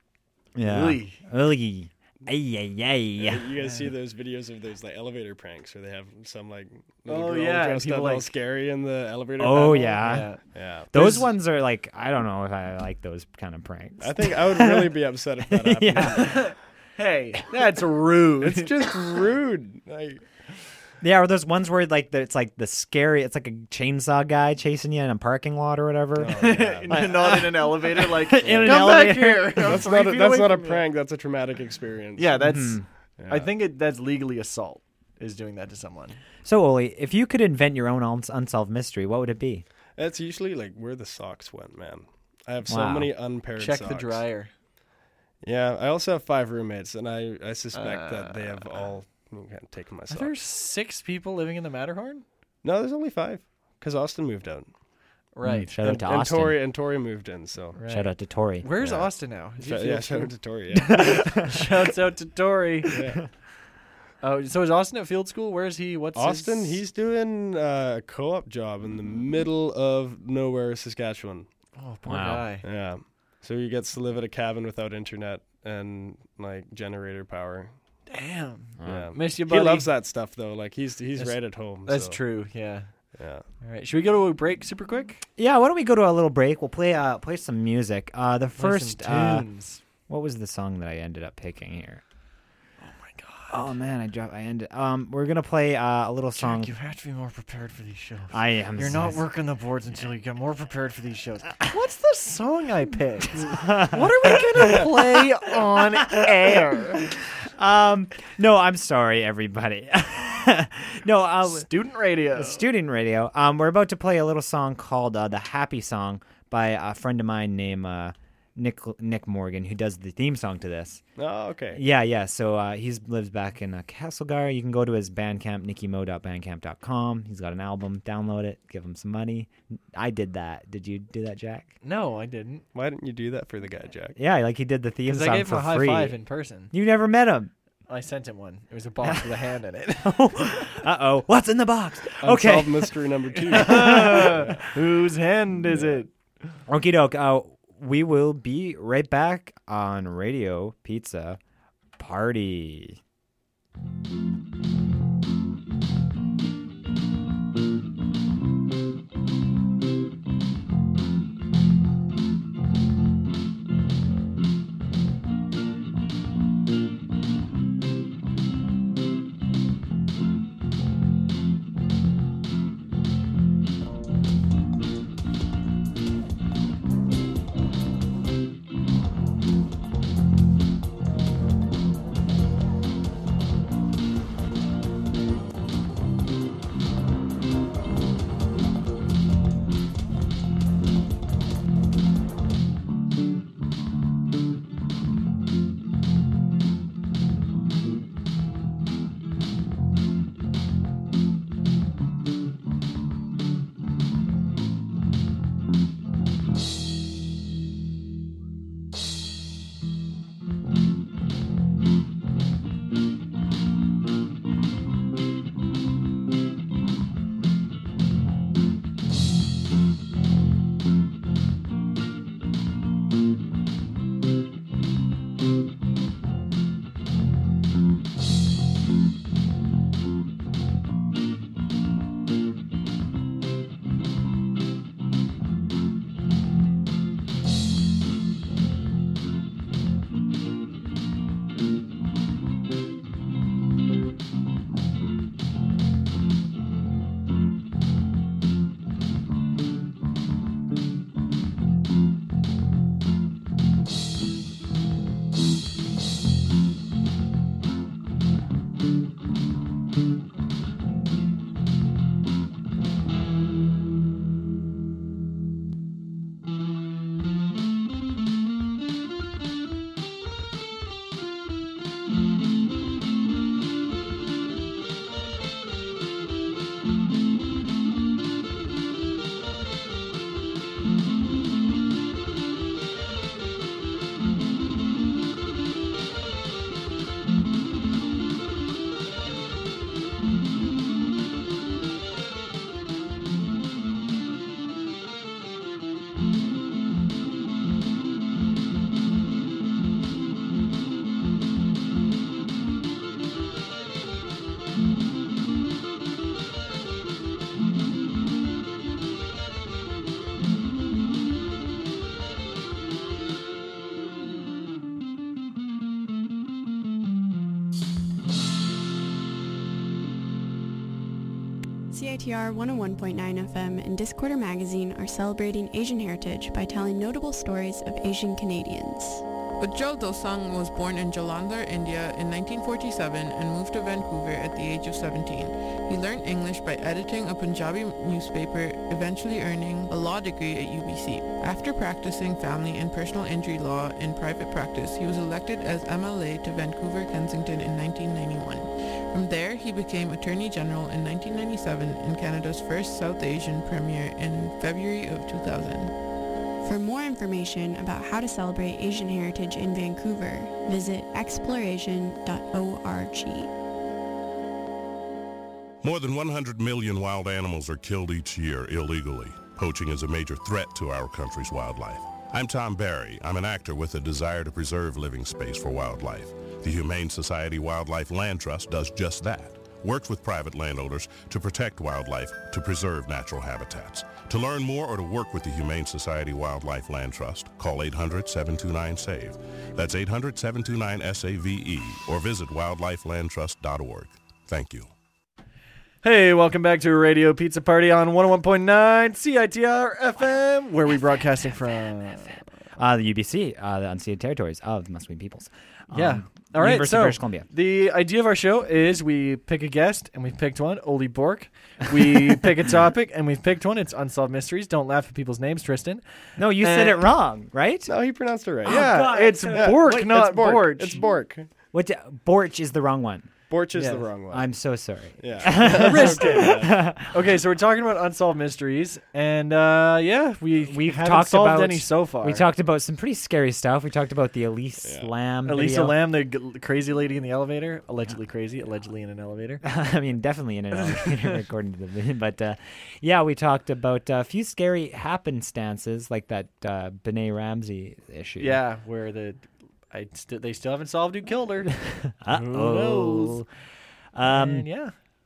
[SPEAKER 3] Ugh.
[SPEAKER 2] Ugh. Ay, ay, ay.
[SPEAKER 4] You guys see those videos of those like elevator pranks where they have some like little
[SPEAKER 3] Oh,
[SPEAKER 4] girl
[SPEAKER 3] yeah, and
[SPEAKER 4] dressed
[SPEAKER 3] people,
[SPEAKER 4] up all
[SPEAKER 3] like-
[SPEAKER 4] scary in the elevator?
[SPEAKER 2] Oh
[SPEAKER 4] panel?
[SPEAKER 2] yeah.
[SPEAKER 4] Yeah.
[SPEAKER 2] Those
[SPEAKER 3] There's-
[SPEAKER 2] ones are like I don't know if I like those kind of pranks.
[SPEAKER 4] I think I would really be upset if that happened.
[SPEAKER 2] Yeah.
[SPEAKER 3] Hey, that's rude.
[SPEAKER 4] It's just rude. Like,
[SPEAKER 2] Yeah, or those ones where like it's like the scary. It's like a chainsaw guy chasing you in a parking lot or whatever.
[SPEAKER 4] oh, yeah.
[SPEAKER 3] Not in an elevator, like
[SPEAKER 2] In an
[SPEAKER 3] come back
[SPEAKER 2] elevator.
[SPEAKER 3] here. I'm
[SPEAKER 4] That's
[SPEAKER 3] 3
[SPEAKER 4] not
[SPEAKER 3] feet
[SPEAKER 4] that's
[SPEAKER 3] away
[SPEAKER 4] not a
[SPEAKER 3] from you."
[SPEAKER 4] prank. That's a traumatic experience.
[SPEAKER 3] Yeah, that's.
[SPEAKER 2] Mhm.
[SPEAKER 4] Yeah.
[SPEAKER 3] I think that's legally assault. Is doing that to someone.
[SPEAKER 2] So Oli, if you could invent your own unsolved mystery, what would it be?
[SPEAKER 4] It's usually like where the socks went, man. I have so
[SPEAKER 2] Wow.
[SPEAKER 4] many unpaired
[SPEAKER 3] Check
[SPEAKER 4] socks.
[SPEAKER 3] the dryer.
[SPEAKER 4] Yeah, I also have 5 roommates, and I suspect that they have all taken my
[SPEAKER 3] Are
[SPEAKER 4] socks.
[SPEAKER 3] there 6 people living in the Matterhorn?
[SPEAKER 4] No, there's only 5 because Austin moved out.
[SPEAKER 3] Right.
[SPEAKER 2] Shout out to
[SPEAKER 4] and
[SPEAKER 2] Austin.
[SPEAKER 4] Tori moved in. So
[SPEAKER 3] Right.
[SPEAKER 2] Shout out to Tori.
[SPEAKER 3] Where's
[SPEAKER 4] Yeah.
[SPEAKER 3] Austin now? Is he
[SPEAKER 4] yeah,
[SPEAKER 3] field
[SPEAKER 4] shout out
[SPEAKER 3] school?
[SPEAKER 4] to Tori. Yeah.
[SPEAKER 3] Shouts out to Tori.
[SPEAKER 4] Yeah.
[SPEAKER 3] Oh, so is Austin at field school? Where is he? What's
[SPEAKER 4] Austin,
[SPEAKER 3] his...
[SPEAKER 4] he's doing a co-op job in the middle of nowhere, Saskatchewan.
[SPEAKER 3] Oh, poor
[SPEAKER 2] Wow.
[SPEAKER 3] guy.
[SPEAKER 4] Yeah, so he gets to live at a cabin without internet and like generator power.
[SPEAKER 3] Damn.
[SPEAKER 4] Yeah,
[SPEAKER 3] Miss you,
[SPEAKER 4] he
[SPEAKER 3] buddy.
[SPEAKER 4] loves that stuff though. Like he's
[SPEAKER 3] That's-
[SPEAKER 4] right at home.
[SPEAKER 3] That's
[SPEAKER 4] so,
[SPEAKER 3] true. Yeah.
[SPEAKER 4] Yeah.
[SPEAKER 3] All right. Should we go to a break super quick?
[SPEAKER 2] Yeah, why don't we go to a little break? We'll play some music. The
[SPEAKER 3] Play
[SPEAKER 2] first
[SPEAKER 3] some tunes.
[SPEAKER 2] what was the song that I ended up picking here?
[SPEAKER 3] Oh my god.
[SPEAKER 2] Oh man, I ended. We're gonna play a little song.
[SPEAKER 3] Jack, you have to be more prepared for these shows.
[SPEAKER 2] I am.
[SPEAKER 3] You're not working the boards until you get more prepared for these shows. What's the song I picked? What are we gonna play on air?
[SPEAKER 2] No, I'm sorry, everybody. No,
[SPEAKER 3] Student radio.
[SPEAKER 2] student radio. We're about to play a little song called "The Happy Song" by a friend of mine named Nick Morgan, who does the theme song to this.
[SPEAKER 4] Oh, okay.
[SPEAKER 2] Yeah. So he lives back in Castlegar. You can go to his Bandcamp, nickimo.bandcamp.com. He's got an album. Download it. Give him some money. I did that. Did you do that, Jack?
[SPEAKER 3] No, I didn't.
[SPEAKER 4] Why didn't you do that for the guy, Jack?
[SPEAKER 2] Yeah, like he did the theme
[SPEAKER 3] Because
[SPEAKER 2] song
[SPEAKER 3] I gave him
[SPEAKER 2] for
[SPEAKER 3] a high
[SPEAKER 2] free.
[SPEAKER 3] five in person.
[SPEAKER 2] You never met him.
[SPEAKER 3] I sent him one. It was a box with a hand in it.
[SPEAKER 2] Uh-oh. What's in the box? Okay.
[SPEAKER 4] Unsolved mystery number 2.
[SPEAKER 3] Whose hand is it?
[SPEAKER 2] Okie doke. We will be right back on Radio Pizza Party.
[SPEAKER 5] CITR 101.9 FM and Discorder Magazine are celebrating Asian heritage by telling notable stories of Asian Canadians.
[SPEAKER 6] Ujjal Dosang was born in Jalandhar, India in 1947 and moved to Vancouver at the age of 17. He learned English by editing a Punjabi newspaper, eventually earning a law degree at UBC. After practicing family and personal injury law in private practice, he was elected as MLA to Vancouver, Kensington in 1991. From there, he became Attorney General in 1997 and Canada's first South Asian Premier in February of 2000.
[SPEAKER 5] For more information about how to celebrate Asian heritage in Vancouver, visit exploration.org.
[SPEAKER 7] More than 100 million wild animals are killed each year illegally. Poaching is a major threat to our country's wildlife. I'm Tom Barry. I'm an actor with a desire to preserve living space for wildlife. The Humane Society Wildlife Land Trust does just that. Works with private landowners to protect wildlife, to preserve natural habitats. To learn more or to work with the Humane Society Wildlife Land Trust, call 800-729-SAVE. That's 800-729-SAVE or visit wildlifelandtrust.org. Thank you.
[SPEAKER 3] Hey, welcome back to a Radio Pizza Party on 101.9 CITR FM, where we broadcasting from.
[SPEAKER 2] The UBC, the unceded territories of the Musqueam peoples.
[SPEAKER 3] Yeah. All right,
[SPEAKER 2] University
[SPEAKER 3] so
[SPEAKER 2] of British Columbia.
[SPEAKER 3] the idea of our show is we pick a guest, and we've picked one, Oli Bork. We pick a topic, and we've picked one. It's Unsolved Mysteries. Don't laugh at people's names, Tristan.
[SPEAKER 2] No, you said it wrong, right?
[SPEAKER 4] No, he pronounced it right.
[SPEAKER 3] Yeah,
[SPEAKER 2] God,
[SPEAKER 3] it's
[SPEAKER 2] yeah.
[SPEAKER 3] Bork,
[SPEAKER 2] Wait,
[SPEAKER 3] not
[SPEAKER 4] it's Bork.
[SPEAKER 3] Borch.
[SPEAKER 4] It's Bork.
[SPEAKER 2] Borch is the wrong one.
[SPEAKER 4] Borch is
[SPEAKER 3] Yeah.
[SPEAKER 4] the wrong one.
[SPEAKER 2] I'm so sorry.
[SPEAKER 4] Yeah.
[SPEAKER 3] Okay, so we're talking about Unsolved Mysteries, and we've haven't
[SPEAKER 2] talked
[SPEAKER 3] solved
[SPEAKER 2] about
[SPEAKER 3] any so far.
[SPEAKER 2] We talked about some pretty scary stuff. We talked about the Elise Lam.
[SPEAKER 3] Elisa
[SPEAKER 2] video.
[SPEAKER 3] Lam, the crazy lady in the elevator, allegedly crazy, allegedly in an elevator.
[SPEAKER 2] I mean, definitely in an elevator, according to the video. But we talked about a few scary happenstances, like that Benet Ramsey issue.
[SPEAKER 3] Yeah, where they still haven't solved who killed her.
[SPEAKER 2] Uh-oh.
[SPEAKER 3] Who knows? And yeah.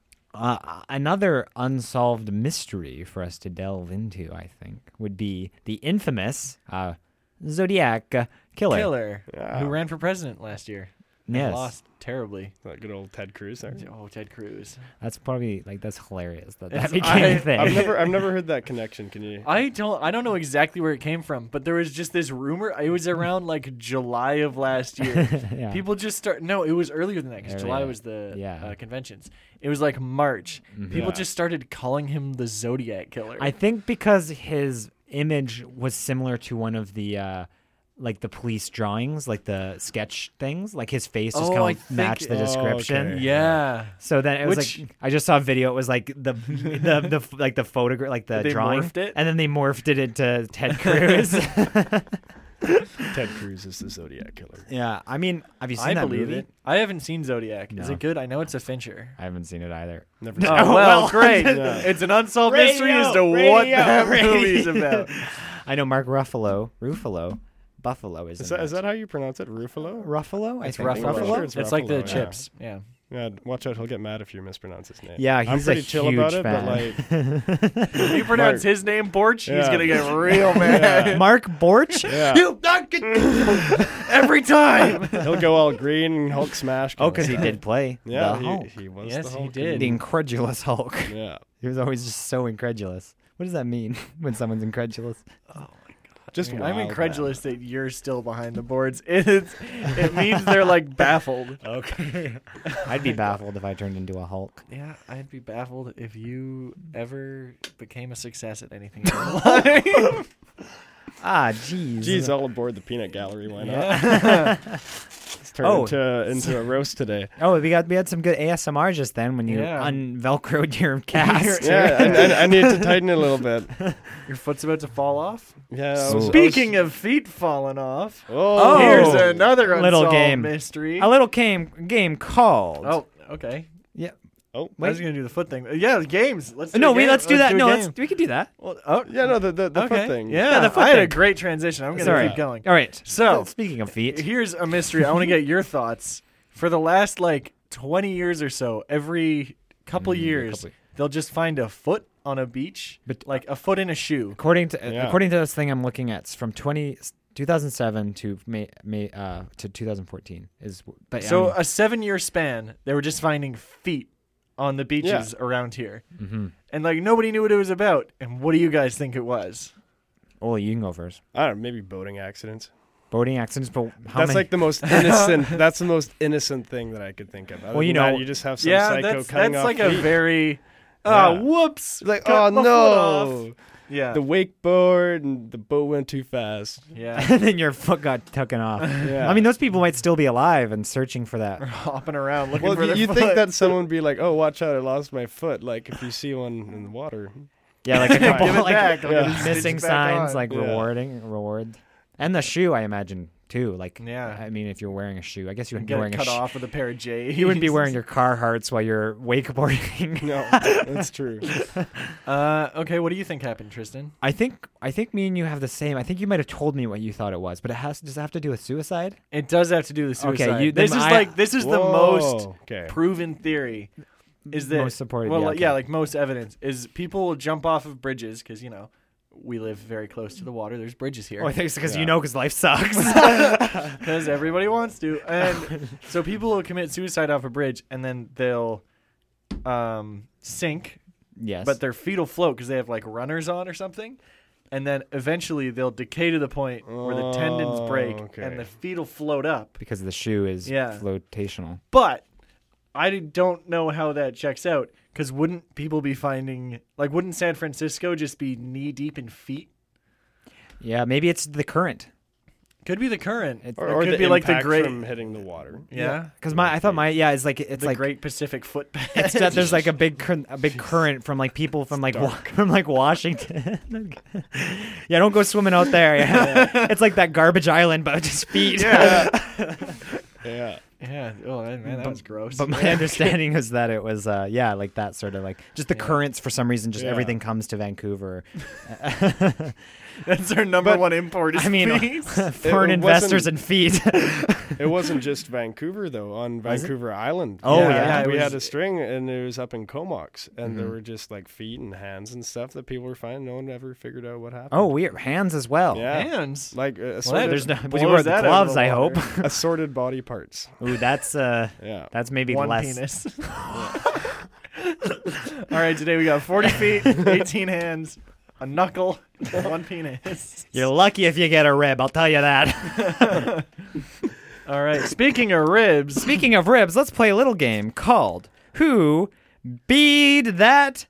[SPEAKER 2] Another unsolved mystery for us to delve into, I think, would be the infamous Zodiac killer.
[SPEAKER 4] Yeah.
[SPEAKER 3] Who ran for president last year. And
[SPEAKER 2] Yes.
[SPEAKER 3] lost terribly.
[SPEAKER 4] That good old Ted Cruz there.
[SPEAKER 3] Oh, Ted Cruz.
[SPEAKER 2] That's probably that's hilarious that
[SPEAKER 3] It's-
[SPEAKER 2] became a thing.
[SPEAKER 4] I've never heard that connection. Can you?
[SPEAKER 3] I don't know exactly where it came from, but there was just this rumor. It was around like July of last year.
[SPEAKER 2] Yeah.
[SPEAKER 3] People just start. No, it was earlier than that because July
[SPEAKER 2] Earlier.
[SPEAKER 3] was the
[SPEAKER 2] Yeah.
[SPEAKER 3] conventions. It was like March. People
[SPEAKER 4] Yeah.
[SPEAKER 3] just started calling him the Zodiac Killer.
[SPEAKER 2] I think because his image was similar to one of the like the police drawings, like the sketch things, like his face just
[SPEAKER 3] I
[SPEAKER 2] kind of
[SPEAKER 3] think-
[SPEAKER 2] matched the description.
[SPEAKER 4] okay.
[SPEAKER 3] yeah.
[SPEAKER 2] So then it was
[SPEAKER 3] Which-
[SPEAKER 2] like I just saw a video. It was like the like the photograph, like the
[SPEAKER 3] They
[SPEAKER 2] drawing,
[SPEAKER 3] morphed it?
[SPEAKER 2] and then they morphed it into Ted Cruz.
[SPEAKER 4] Ted Cruz is the Zodiac killer.
[SPEAKER 2] Yeah, I mean, have you seen
[SPEAKER 3] I
[SPEAKER 2] that
[SPEAKER 3] believe
[SPEAKER 2] movie?
[SPEAKER 3] it. I haven't seen Zodiac. Is
[SPEAKER 2] No.
[SPEAKER 3] it good? I know it's a Fincher.
[SPEAKER 2] I haven't seen it either.
[SPEAKER 4] Never.
[SPEAKER 3] Oh,
[SPEAKER 4] seen it.
[SPEAKER 3] well, great.
[SPEAKER 4] Yeah.
[SPEAKER 3] It's an unsolved mystery as to what that movie's about.
[SPEAKER 2] I know Mark Ruffalo. Buffalo is.
[SPEAKER 4] Is
[SPEAKER 2] in
[SPEAKER 4] that, is that how you pronounce it? Ruffalo?
[SPEAKER 2] Ruffalo? I
[SPEAKER 3] It's
[SPEAKER 2] think.
[SPEAKER 3] Ruffalo.
[SPEAKER 4] Sure it's
[SPEAKER 3] It's like the
[SPEAKER 4] Ruffalo, yeah.
[SPEAKER 3] chips. Yeah.
[SPEAKER 4] Yeah, watch out. He'll get mad if you mispronounce his name.
[SPEAKER 2] Yeah,
[SPEAKER 4] I'm
[SPEAKER 2] he's
[SPEAKER 4] pretty
[SPEAKER 2] a
[SPEAKER 4] chill
[SPEAKER 2] huge
[SPEAKER 4] about it,
[SPEAKER 2] fan.
[SPEAKER 4] but like,
[SPEAKER 3] If you pronounce
[SPEAKER 4] Mark.
[SPEAKER 3] his name Borch, he's
[SPEAKER 4] Yeah.
[SPEAKER 3] gonna get real mad.
[SPEAKER 2] Mark Borch?
[SPEAKER 4] yeah,
[SPEAKER 3] You not get every time.
[SPEAKER 4] he'll go all green and Hulk smash.
[SPEAKER 2] Oh, because he did play
[SPEAKER 4] Yeah,
[SPEAKER 2] the Hulk.
[SPEAKER 4] he was.
[SPEAKER 3] Yes,
[SPEAKER 4] the
[SPEAKER 3] he
[SPEAKER 4] Hulk.
[SPEAKER 3] did.
[SPEAKER 2] The incredulous Hulk.
[SPEAKER 4] Yeah,
[SPEAKER 2] He was always just so incredulous. What does that mean when someone's incredulous?
[SPEAKER 4] just
[SPEAKER 3] I'm
[SPEAKER 4] wild,
[SPEAKER 3] incredulous that you're still behind the boards. It means they're like baffled.
[SPEAKER 2] Okay. I'd be baffled if I turned into a Hulk.
[SPEAKER 3] Yeah, I'd be baffled if you ever became a success at anything in your life.
[SPEAKER 2] Ah, jeez.
[SPEAKER 4] Jeez, all aboard the peanut gallery. Why not?
[SPEAKER 3] Yeah.
[SPEAKER 4] Let's turn into a roast today.
[SPEAKER 2] Oh, we had some good ASMR just then when you
[SPEAKER 3] Yeah.
[SPEAKER 2] unvelcroed your cast.
[SPEAKER 4] Yeah, and I need to tighten it a little bit.
[SPEAKER 3] Your foot's about to fall off.
[SPEAKER 4] Yeah.
[SPEAKER 3] Speaking of feet falling off,
[SPEAKER 4] oh,
[SPEAKER 3] here's another
[SPEAKER 2] Little
[SPEAKER 3] unsolved
[SPEAKER 2] game.
[SPEAKER 3] mystery.
[SPEAKER 2] A little game called.
[SPEAKER 3] Oh, okay.
[SPEAKER 2] Yeah.
[SPEAKER 4] Oh,
[SPEAKER 3] I was gonna do the foot thing. Yeah, games. Let's do
[SPEAKER 2] No,
[SPEAKER 3] a game.
[SPEAKER 2] let's do that.
[SPEAKER 3] a
[SPEAKER 2] No,
[SPEAKER 3] game.
[SPEAKER 2] we could do that.
[SPEAKER 3] Well, oh,
[SPEAKER 4] yeah, no, the
[SPEAKER 3] okay.
[SPEAKER 4] foot thing.
[SPEAKER 3] Yeah,
[SPEAKER 2] the foot
[SPEAKER 3] I had a
[SPEAKER 2] thing.
[SPEAKER 3] great transition. I'm gonna
[SPEAKER 2] Sorry.
[SPEAKER 3] keep going.
[SPEAKER 2] All right.
[SPEAKER 3] So,
[SPEAKER 2] speaking of feet,
[SPEAKER 3] here's a mystery. I want to get your thoughts. For the last like 20 years or so, every couple years, they'll just find a foot on a beach,
[SPEAKER 2] But-
[SPEAKER 3] like a foot in a shoe.
[SPEAKER 2] according to
[SPEAKER 4] Yeah.
[SPEAKER 2] this thing I'm looking at, it's from 2007 to May to 2014 is. But
[SPEAKER 3] So a 7-year span, they were just finding feet on the beaches around here. Mm-hmm. And like nobody knew what it was about. And what do you guys think it was?
[SPEAKER 2] Oli, you can go first.
[SPEAKER 4] I don't know, maybe boating accidents.
[SPEAKER 2] Boating accidents, but how
[SPEAKER 4] That's
[SPEAKER 2] many?
[SPEAKER 4] like the most innocent. That's the most innocent thing that I could think of. Other
[SPEAKER 2] Well, you
[SPEAKER 4] than
[SPEAKER 2] know-
[SPEAKER 4] that, you just have some
[SPEAKER 3] Yeah,
[SPEAKER 4] psycho cutting
[SPEAKER 3] that's
[SPEAKER 4] off
[SPEAKER 3] like a
[SPEAKER 4] feet.
[SPEAKER 3] very
[SPEAKER 4] Yeah.
[SPEAKER 3] whoops.
[SPEAKER 4] Like,
[SPEAKER 3] cut
[SPEAKER 4] oh
[SPEAKER 3] my foot off.
[SPEAKER 4] no,
[SPEAKER 3] Yeah.
[SPEAKER 4] the wakeboard and the boat went too fast.
[SPEAKER 3] yeah.
[SPEAKER 2] and then your foot got taken off.
[SPEAKER 4] Yeah.
[SPEAKER 2] I mean, those people might still be alive and searching for that.
[SPEAKER 3] Hopping around looking
[SPEAKER 4] Well,
[SPEAKER 3] for their
[SPEAKER 4] you
[SPEAKER 3] foot.
[SPEAKER 4] think that someone would be like, "Oh, watch out! I lost my foot." Like if you see one in the water.
[SPEAKER 2] Yeah, like a couple
[SPEAKER 3] Give it
[SPEAKER 2] like
[SPEAKER 3] back. Look at
[SPEAKER 4] Yeah.
[SPEAKER 3] it,
[SPEAKER 2] missing
[SPEAKER 3] stitch back
[SPEAKER 2] signs,
[SPEAKER 3] on.
[SPEAKER 2] like
[SPEAKER 4] Yeah.
[SPEAKER 2] reward, and the shoe, I imagine too. Like,
[SPEAKER 3] Yeah.
[SPEAKER 2] I mean, if you're wearing a shoe, I guess you wouldn't be
[SPEAKER 3] Get
[SPEAKER 2] wearing
[SPEAKER 3] it
[SPEAKER 2] a
[SPEAKER 3] cut
[SPEAKER 2] shoe.
[SPEAKER 3] off with a pair of J's.
[SPEAKER 2] You wouldn't be wearing your Carhartts while you're wakeboarding.
[SPEAKER 4] No, that's true.
[SPEAKER 3] Okay, what do you think happened, Tristan?
[SPEAKER 2] I think me and you have the same. I think you might have told me what you thought it was, but does it have to do with suicide?
[SPEAKER 3] It does have to do with
[SPEAKER 2] Okay,
[SPEAKER 3] suicide.
[SPEAKER 2] you-
[SPEAKER 3] this
[SPEAKER 2] then
[SPEAKER 3] is this is the most
[SPEAKER 4] Whoa, okay.
[SPEAKER 3] proven theory. Is that
[SPEAKER 2] Most supported,
[SPEAKER 3] Well,
[SPEAKER 2] yeah,
[SPEAKER 3] like,
[SPEAKER 2] okay.
[SPEAKER 3] yeah, like most evidence is people will jump off of bridges because we live very close to the water. There's bridges here.
[SPEAKER 2] Oh, I think it's because
[SPEAKER 4] Yeah.
[SPEAKER 2] you know, because life sucks.
[SPEAKER 3] Because everybody wants to. And so people will commit suicide off a bridge and then they'll sink,
[SPEAKER 2] Yes,
[SPEAKER 3] but their feet will float because they have like runners on or something. And then eventually they'll decay to the point where the tendons break
[SPEAKER 4] okay.
[SPEAKER 3] and the feet will float up.
[SPEAKER 2] because the shoe is
[SPEAKER 3] Yeah.
[SPEAKER 2] flotational.
[SPEAKER 3] But I don't know how that checks out because wouldn't people be finding, like, wouldn't San Francisco just be knee deep in feet?
[SPEAKER 2] Yeah, maybe it's the current.
[SPEAKER 3] Could be the current.
[SPEAKER 4] Or
[SPEAKER 3] could
[SPEAKER 4] the
[SPEAKER 3] be like the
[SPEAKER 4] impact
[SPEAKER 3] great.
[SPEAKER 4] from hitting the water.
[SPEAKER 3] Yeah.
[SPEAKER 2] Because I thought it's like it's
[SPEAKER 3] The
[SPEAKER 2] like
[SPEAKER 3] Great Pacific Footbed.
[SPEAKER 2] it's that there's like a big current from like people from like from like Washington. Yeah, don't go swimming out there. Yeah. It's like that garbage island, but just feet.
[SPEAKER 3] Yeah.
[SPEAKER 4] Yeah.
[SPEAKER 3] Yeah. Oh man, that was gross.
[SPEAKER 2] But my understanding is that it was like that sort of like just the currents for some reason. Just
[SPEAKER 4] Yeah.
[SPEAKER 2] everything comes to Vancouver.
[SPEAKER 3] That's our number one import. Is
[SPEAKER 2] I mean,
[SPEAKER 3] feet.
[SPEAKER 2] foreign
[SPEAKER 4] It
[SPEAKER 2] investors
[SPEAKER 4] wasn't-
[SPEAKER 2] and feet.
[SPEAKER 4] It wasn't just Vancouver though. On
[SPEAKER 2] Was it?
[SPEAKER 4] Vancouver Island.
[SPEAKER 2] Oh, yeah.
[SPEAKER 3] it
[SPEAKER 4] we
[SPEAKER 3] was-
[SPEAKER 4] had a string, and it was up in Comox, and
[SPEAKER 2] Mm-hmm.
[SPEAKER 4] there were just like feet and hands and stuff that people were finding. No one ever figured out what happened.
[SPEAKER 2] Oh, weird hands as well.
[SPEAKER 4] yeah,
[SPEAKER 3] hands.
[SPEAKER 4] like
[SPEAKER 3] Well,
[SPEAKER 4] assorted,
[SPEAKER 2] There's no. But
[SPEAKER 3] blows
[SPEAKER 2] you wear the
[SPEAKER 3] that out of
[SPEAKER 2] gloves,
[SPEAKER 3] the
[SPEAKER 2] I hope.
[SPEAKER 3] water.
[SPEAKER 4] assorted body parts.
[SPEAKER 2] Ooh, that's
[SPEAKER 4] Yeah.
[SPEAKER 2] that's maybe
[SPEAKER 3] One
[SPEAKER 2] less.
[SPEAKER 3] penis. All right, today we got 40 feet, 18 hands, a knuckle, and one penis.
[SPEAKER 2] You're lucky if you get a rib. I'll tell you that.
[SPEAKER 3] All right. Speaking of ribs,
[SPEAKER 2] Speaking of ribs, let's play a little game called Who Beat That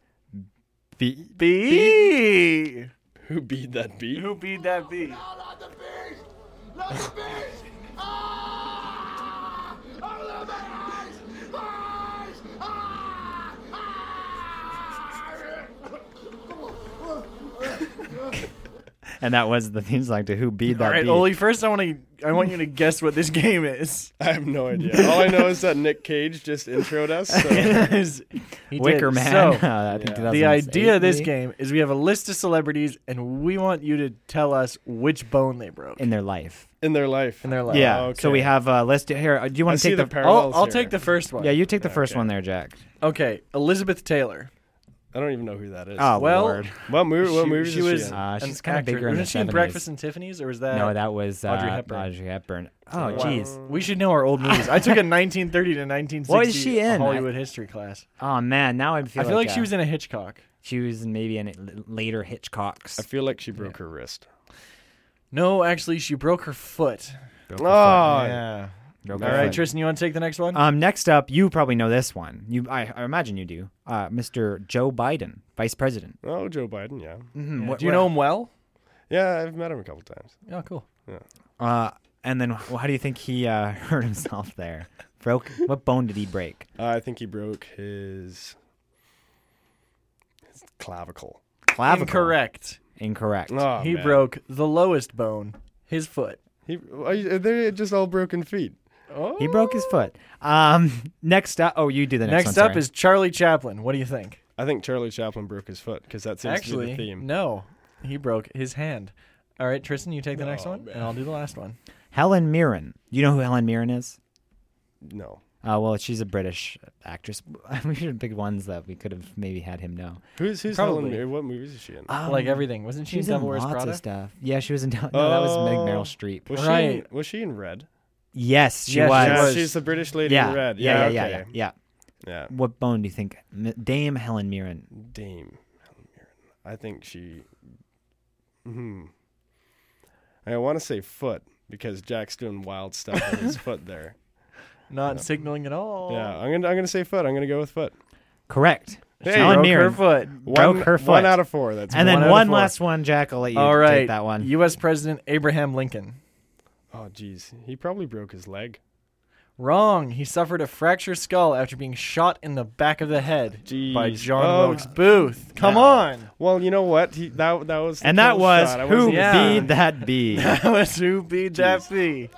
[SPEAKER 3] B.
[SPEAKER 4] Who beat that beat?
[SPEAKER 3] Who beat that B?
[SPEAKER 1] Not the beast! Not the beast! Ah! Over the beast! Beast! Ah!
[SPEAKER 2] And that was the theme song to Who Beat
[SPEAKER 3] All
[SPEAKER 2] That
[SPEAKER 3] right,
[SPEAKER 2] Beat.
[SPEAKER 3] Oli. First, I want you to guess what this game is.
[SPEAKER 4] I have no idea. All I know is that Nick Cage just introed us. So.
[SPEAKER 3] He
[SPEAKER 2] Wicker
[SPEAKER 3] did.
[SPEAKER 2] Man.
[SPEAKER 3] So,
[SPEAKER 2] I think
[SPEAKER 4] Yeah.
[SPEAKER 3] the
[SPEAKER 2] 2008
[SPEAKER 3] idea of this
[SPEAKER 2] maybe?
[SPEAKER 3] game is we have a list of celebrities, and we want you to tell us which bone they broke
[SPEAKER 2] in their life.
[SPEAKER 4] In their life.
[SPEAKER 3] in their life.
[SPEAKER 2] Yeah.
[SPEAKER 4] okay.
[SPEAKER 2] So we have a list here. Do you
[SPEAKER 4] I
[SPEAKER 2] want to
[SPEAKER 4] see
[SPEAKER 2] take
[SPEAKER 4] the
[SPEAKER 2] the?
[SPEAKER 4] parallels
[SPEAKER 3] I'll
[SPEAKER 4] here.
[SPEAKER 3] take the first one.
[SPEAKER 2] Yeah, you take the first
[SPEAKER 4] Okay.
[SPEAKER 2] one there, Jack.
[SPEAKER 3] Okay, Elizabeth Taylor.
[SPEAKER 4] I don't even know who that is.
[SPEAKER 2] Oh
[SPEAKER 3] Well,
[SPEAKER 2] Lord.
[SPEAKER 4] What movies
[SPEAKER 3] she
[SPEAKER 4] is
[SPEAKER 3] was
[SPEAKER 4] she in?
[SPEAKER 3] an
[SPEAKER 2] She's kind of
[SPEAKER 3] actress.
[SPEAKER 2] bigger in the
[SPEAKER 3] Wasn't she in
[SPEAKER 2] 70s.
[SPEAKER 3] Breakfast and Tiffany's, or was that?
[SPEAKER 2] No, that was
[SPEAKER 3] Audrey Hepburn.
[SPEAKER 2] Audrey Hepburn. Oh,
[SPEAKER 3] Wow.
[SPEAKER 2] jeez.
[SPEAKER 3] We should know our old movies. I took a 1930 to 1960
[SPEAKER 2] What is she in?
[SPEAKER 3] Hollywood history class.
[SPEAKER 2] Oh man, now I feel
[SPEAKER 3] I feel like she was in a Hitchcock.
[SPEAKER 2] She was in maybe in later Hitchcocks.
[SPEAKER 4] I feel like she broke her wrist.
[SPEAKER 3] No, actually, she broke her foot.
[SPEAKER 2] Broke her
[SPEAKER 4] Oh,
[SPEAKER 2] foot.
[SPEAKER 3] Yeah.
[SPEAKER 2] Broke
[SPEAKER 3] All
[SPEAKER 2] her
[SPEAKER 3] right,
[SPEAKER 2] foot.
[SPEAKER 3] Tristan, you want to take the next one?
[SPEAKER 2] Next up, you probably know this one. I imagine you do. Mr. Joe Biden, Vice President.
[SPEAKER 4] Oh, Joe Biden, yeah.
[SPEAKER 3] Do you know him well?
[SPEAKER 4] Yeah, I've met him a couple times.
[SPEAKER 3] Oh, cool.
[SPEAKER 2] And then, how do you think he hurt himself there? Broke. What bone did he break?
[SPEAKER 4] I think he broke his clavicle.
[SPEAKER 2] Clavicle.
[SPEAKER 3] Incorrect.
[SPEAKER 2] Incorrect.
[SPEAKER 4] Oh,
[SPEAKER 3] He
[SPEAKER 4] man.
[SPEAKER 3] broke the lowest bone, his foot.
[SPEAKER 4] They're just all broken feet.
[SPEAKER 3] Oh.
[SPEAKER 2] He broke his foot. Next up. Oh, you do the next
[SPEAKER 3] Next
[SPEAKER 2] one.
[SPEAKER 3] up is Charlie Chaplin. What do you think?
[SPEAKER 4] I think Charlie Chaplin broke his foot because that seems to be
[SPEAKER 3] Actually,
[SPEAKER 4] the theme.
[SPEAKER 3] no. He broke his hand. All right, Tristan, you take the next one,
[SPEAKER 4] man.
[SPEAKER 3] and I'll do the last one.
[SPEAKER 2] Helen Mirren. You know who Helen Mirren is?
[SPEAKER 4] No.
[SPEAKER 2] Well, she's a British actress. We should have picked ones that we could have maybe had him know.
[SPEAKER 4] Who's
[SPEAKER 3] Probably.
[SPEAKER 4] Helen Mirren? What movies is she in?
[SPEAKER 3] Like everything. Wasn't she in
[SPEAKER 2] She's
[SPEAKER 3] Devil
[SPEAKER 2] in
[SPEAKER 3] Wears
[SPEAKER 2] lots
[SPEAKER 3] Prada?
[SPEAKER 2] of stuff. Yeah, she was in. No, that was Meryl
[SPEAKER 4] Oh.
[SPEAKER 2] Streep.
[SPEAKER 4] Was
[SPEAKER 3] Right.
[SPEAKER 4] was she in Red?
[SPEAKER 2] Yes, she
[SPEAKER 3] Yes,
[SPEAKER 2] was.
[SPEAKER 3] she
[SPEAKER 4] Yeah,
[SPEAKER 3] was.
[SPEAKER 4] she's the British lady
[SPEAKER 2] Yeah,
[SPEAKER 4] in Red.
[SPEAKER 2] yeah,
[SPEAKER 4] okay.
[SPEAKER 2] yeah.
[SPEAKER 4] Yeah.
[SPEAKER 2] What bone do you think Dame Helen Mirren?
[SPEAKER 4] Dame Helen Mirren. I think she. I want to say foot because Jack's doing wild stuff with his foot there.
[SPEAKER 3] Not signaling at all.
[SPEAKER 4] Yeah, I'm gonna say foot. I'm gonna go with foot.
[SPEAKER 2] Correct.
[SPEAKER 4] Hey,
[SPEAKER 2] Helen
[SPEAKER 3] Broke her
[SPEAKER 2] Mirren
[SPEAKER 3] foot.
[SPEAKER 2] broke her foot.
[SPEAKER 4] 1 out of 4. That's
[SPEAKER 2] And
[SPEAKER 3] one
[SPEAKER 2] then
[SPEAKER 3] out of
[SPEAKER 2] one
[SPEAKER 3] 4.
[SPEAKER 2] last one, Jack. I'll let you
[SPEAKER 3] All right.
[SPEAKER 2] take that one.
[SPEAKER 3] U.S. President Abraham Lincoln.
[SPEAKER 4] Oh, geez. He probably broke his leg.
[SPEAKER 3] Wrong. He suffered a fractured skull after being shot in the back of the head by
[SPEAKER 4] Jeez.
[SPEAKER 3] John
[SPEAKER 4] Oh.
[SPEAKER 3] Wilkes Booth. Come
[SPEAKER 4] Yeah.
[SPEAKER 3] on.
[SPEAKER 4] Well, you know what? That was the
[SPEAKER 2] And that
[SPEAKER 4] kill
[SPEAKER 2] was
[SPEAKER 4] shot. I
[SPEAKER 2] Who
[SPEAKER 4] wasn't-
[SPEAKER 3] Yeah.
[SPEAKER 2] Be That Be.
[SPEAKER 3] That was Who Be That Be.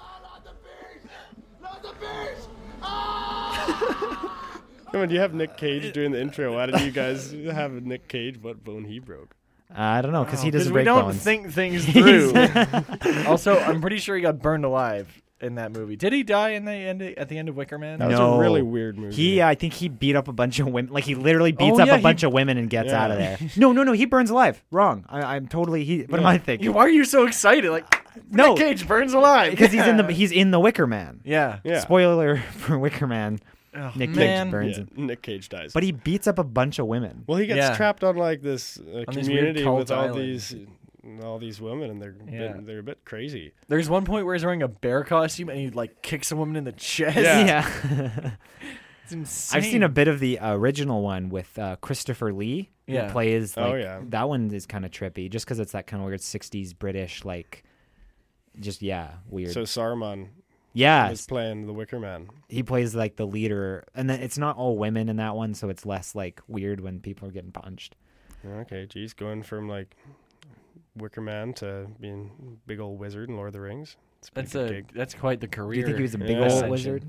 [SPEAKER 4] Come on, do you have Nick Cage doing the intro? Why did you guys have Nick Cage? What bone he broke?
[SPEAKER 2] I don't know, because he doesn't
[SPEAKER 3] we
[SPEAKER 2] break
[SPEAKER 3] don't
[SPEAKER 2] bones.
[SPEAKER 3] think things through. Also, I'm pretty sure he got burned alive in that movie. Did he die at the end of Wicker Man?
[SPEAKER 4] That was
[SPEAKER 2] No.
[SPEAKER 4] a really weird movie.
[SPEAKER 2] I think he beat up a bunch of women. Like, he literally beats
[SPEAKER 3] Oh,
[SPEAKER 2] up
[SPEAKER 3] yeah,
[SPEAKER 2] a bunch of women and gets
[SPEAKER 4] Yeah.
[SPEAKER 2] out of there. No, he burns alive. Wrong. I'm totally. What am I thinking?
[SPEAKER 3] Why are you so excited? Like,
[SPEAKER 2] No.
[SPEAKER 3] Nick Cage burns alive.
[SPEAKER 2] Because
[SPEAKER 3] Yeah.
[SPEAKER 2] he's in the Wicker Man.
[SPEAKER 3] Yeah.
[SPEAKER 4] Yeah.
[SPEAKER 2] Spoiler for Wicker Man.
[SPEAKER 3] Oh,
[SPEAKER 2] Nick
[SPEAKER 3] man.
[SPEAKER 2] Cage burns
[SPEAKER 4] Yeah,
[SPEAKER 2] him.
[SPEAKER 4] Nick Cage dies.
[SPEAKER 2] But he beats up a bunch of women.
[SPEAKER 4] Well, he gets
[SPEAKER 3] Yeah.
[SPEAKER 4] trapped on like this
[SPEAKER 3] On this weird
[SPEAKER 4] community
[SPEAKER 3] cult
[SPEAKER 4] with all
[SPEAKER 3] island.
[SPEAKER 4] these women, and
[SPEAKER 3] Yeah.
[SPEAKER 4] they're a bit crazy.
[SPEAKER 3] There's one point where he's wearing a bear costume and he like kicks a woman in the chest.
[SPEAKER 4] Yeah.
[SPEAKER 3] It's insane.
[SPEAKER 2] I've seen a bit of the original one with Christopher Lee.
[SPEAKER 3] Yeah.
[SPEAKER 2] Who plays like
[SPEAKER 4] Oh, yeah.
[SPEAKER 2] that one is kind of trippy, just because it's that kind of weird '60s British weird.
[SPEAKER 4] So Saruman
[SPEAKER 2] Yeah,
[SPEAKER 4] was playing the Wicker Man.
[SPEAKER 2] he plays like the leader, and then it's not all women in that one, so it's less like weird when people are getting punched.
[SPEAKER 4] Okay, geez, going from like Wicker Man to being big old wizard in Lord of the Rings. It's a pretty good gig.
[SPEAKER 3] That's quite the career.
[SPEAKER 2] Do you think he was a big
[SPEAKER 4] Yeah.
[SPEAKER 2] old
[SPEAKER 3] ascension.
[SPEAKER 2] wizard?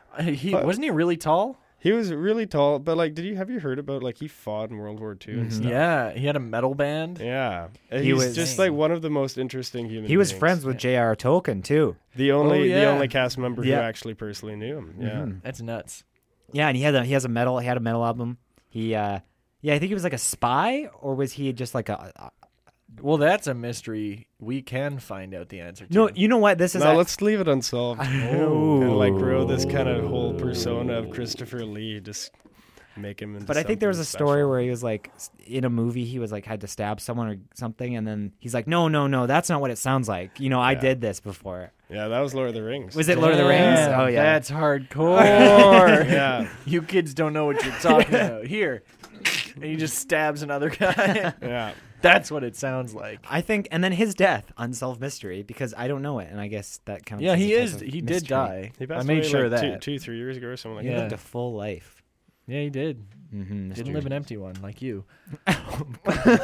[SPEAKER 3] Wasn't he really tall?
[SPEAKER 4] He was really tall, but like, have you heard about like he fought in World War II and
[SPEAKER 2] Mhm.
[SPEAKER 4] stuff?
[SPEAKER 3] Yeah, he had a metal band.
[SPEAKER 4] Yeah,
[SPEAKER 2] He
[SPEAKER 4] he's
[SPEAKER 2] was-
[SPEAKER 4] just like one of the most interesting human.
[SPEAKER 2] He was
[SPEAKER 4] beings.
[SPEAKER 2] friends with J.R. Tolkien too.
[SPEAKER 4] the only
[SPEAKER 3] yeah.
[SPEAKER 4] the only cast member
[SPEAKER 2] Yeah.
[SPEAKER 4] who actually personally knew him. Yeah,
[SPEAKER 2] Mhm.
[SPEAKER 3] That's nuts.
[SPEAKER 2] Yeah, and he had a metal album. He I think he was like a spy, or was he just like a
[SPEAKER 3] Well, that's a mystery we can find out the answer to.
[SPEAKER 2] no? You know what? This is
[SPEAKER 4] no, let's leave it unsolved.
[SPEAKER 2] Ooh.
[SPEAKER 4] And like grow this kind of whole persona of Christopher Lee, just make him into
[SPEAKER 2] But I think there was a
[SPEAKER 4] something
[SPEAKER 2] story
[SPEAKER 4] special.
[SPEAKER 2] where he was like in a movie, he was like had to stab someone or something, and then he's like, no, that's not what it sounds like. You know, I
[SPEAKER 4] Yeah.
[SPEAKER 2] did this before.
[SPEAKER 4] Yeah, that was Lord of the Rings.
[SPEAKER 2] Was it Lord of the Rings?
[SPEAKER 3] Damn,
[SPEAKER 2] Oh yeah.
[SPEAKER 3] that's hardcore.
[SPEAKER 4] Yeah,
[SPEAKER 3] You kids don't know what you're talking about. Here, and he just stabs another guy.
[SPEAKER 4] yeah.
[SPEAKER 3] That's what it sounds like.
[SPEAKER 2] I think, and then his death, unsolved mystery, because I don't know it, and I guess that counts.
[SPEAKER 3] Yeah,
[SPEAKER 2] as
[SPEAKER 3] he
[SPEAKER 2] a type
[SPEAKER 3] is.
[SPEAKER 2] of
[SPEAKER 3] He did
[SPEAKER 2] mystery.
[SPEAKER 3] die.
[SPEAKER 4] He
[SPEAKER 3] I
[SPEAKER 4] passed
[SPEAKER 3] made
[SPEAKER 4] away,
[SPEAKER 3] sure of
[SPEAKER 4] like,
[SPEAKER 3] that.
[SPEAKER 4] 2-3 years ago or something like
[SPEAKER 2] He
[SPEAKER 3] Yeah.
[SPEAKER 2] lived a full life.
[SPEAKER 3] Yeah, he did.
[SPEAKER 2] Mm-hmm,
[SPEAKER 3] Didn't live an empty one like you.
[SPEAKER 2] I'm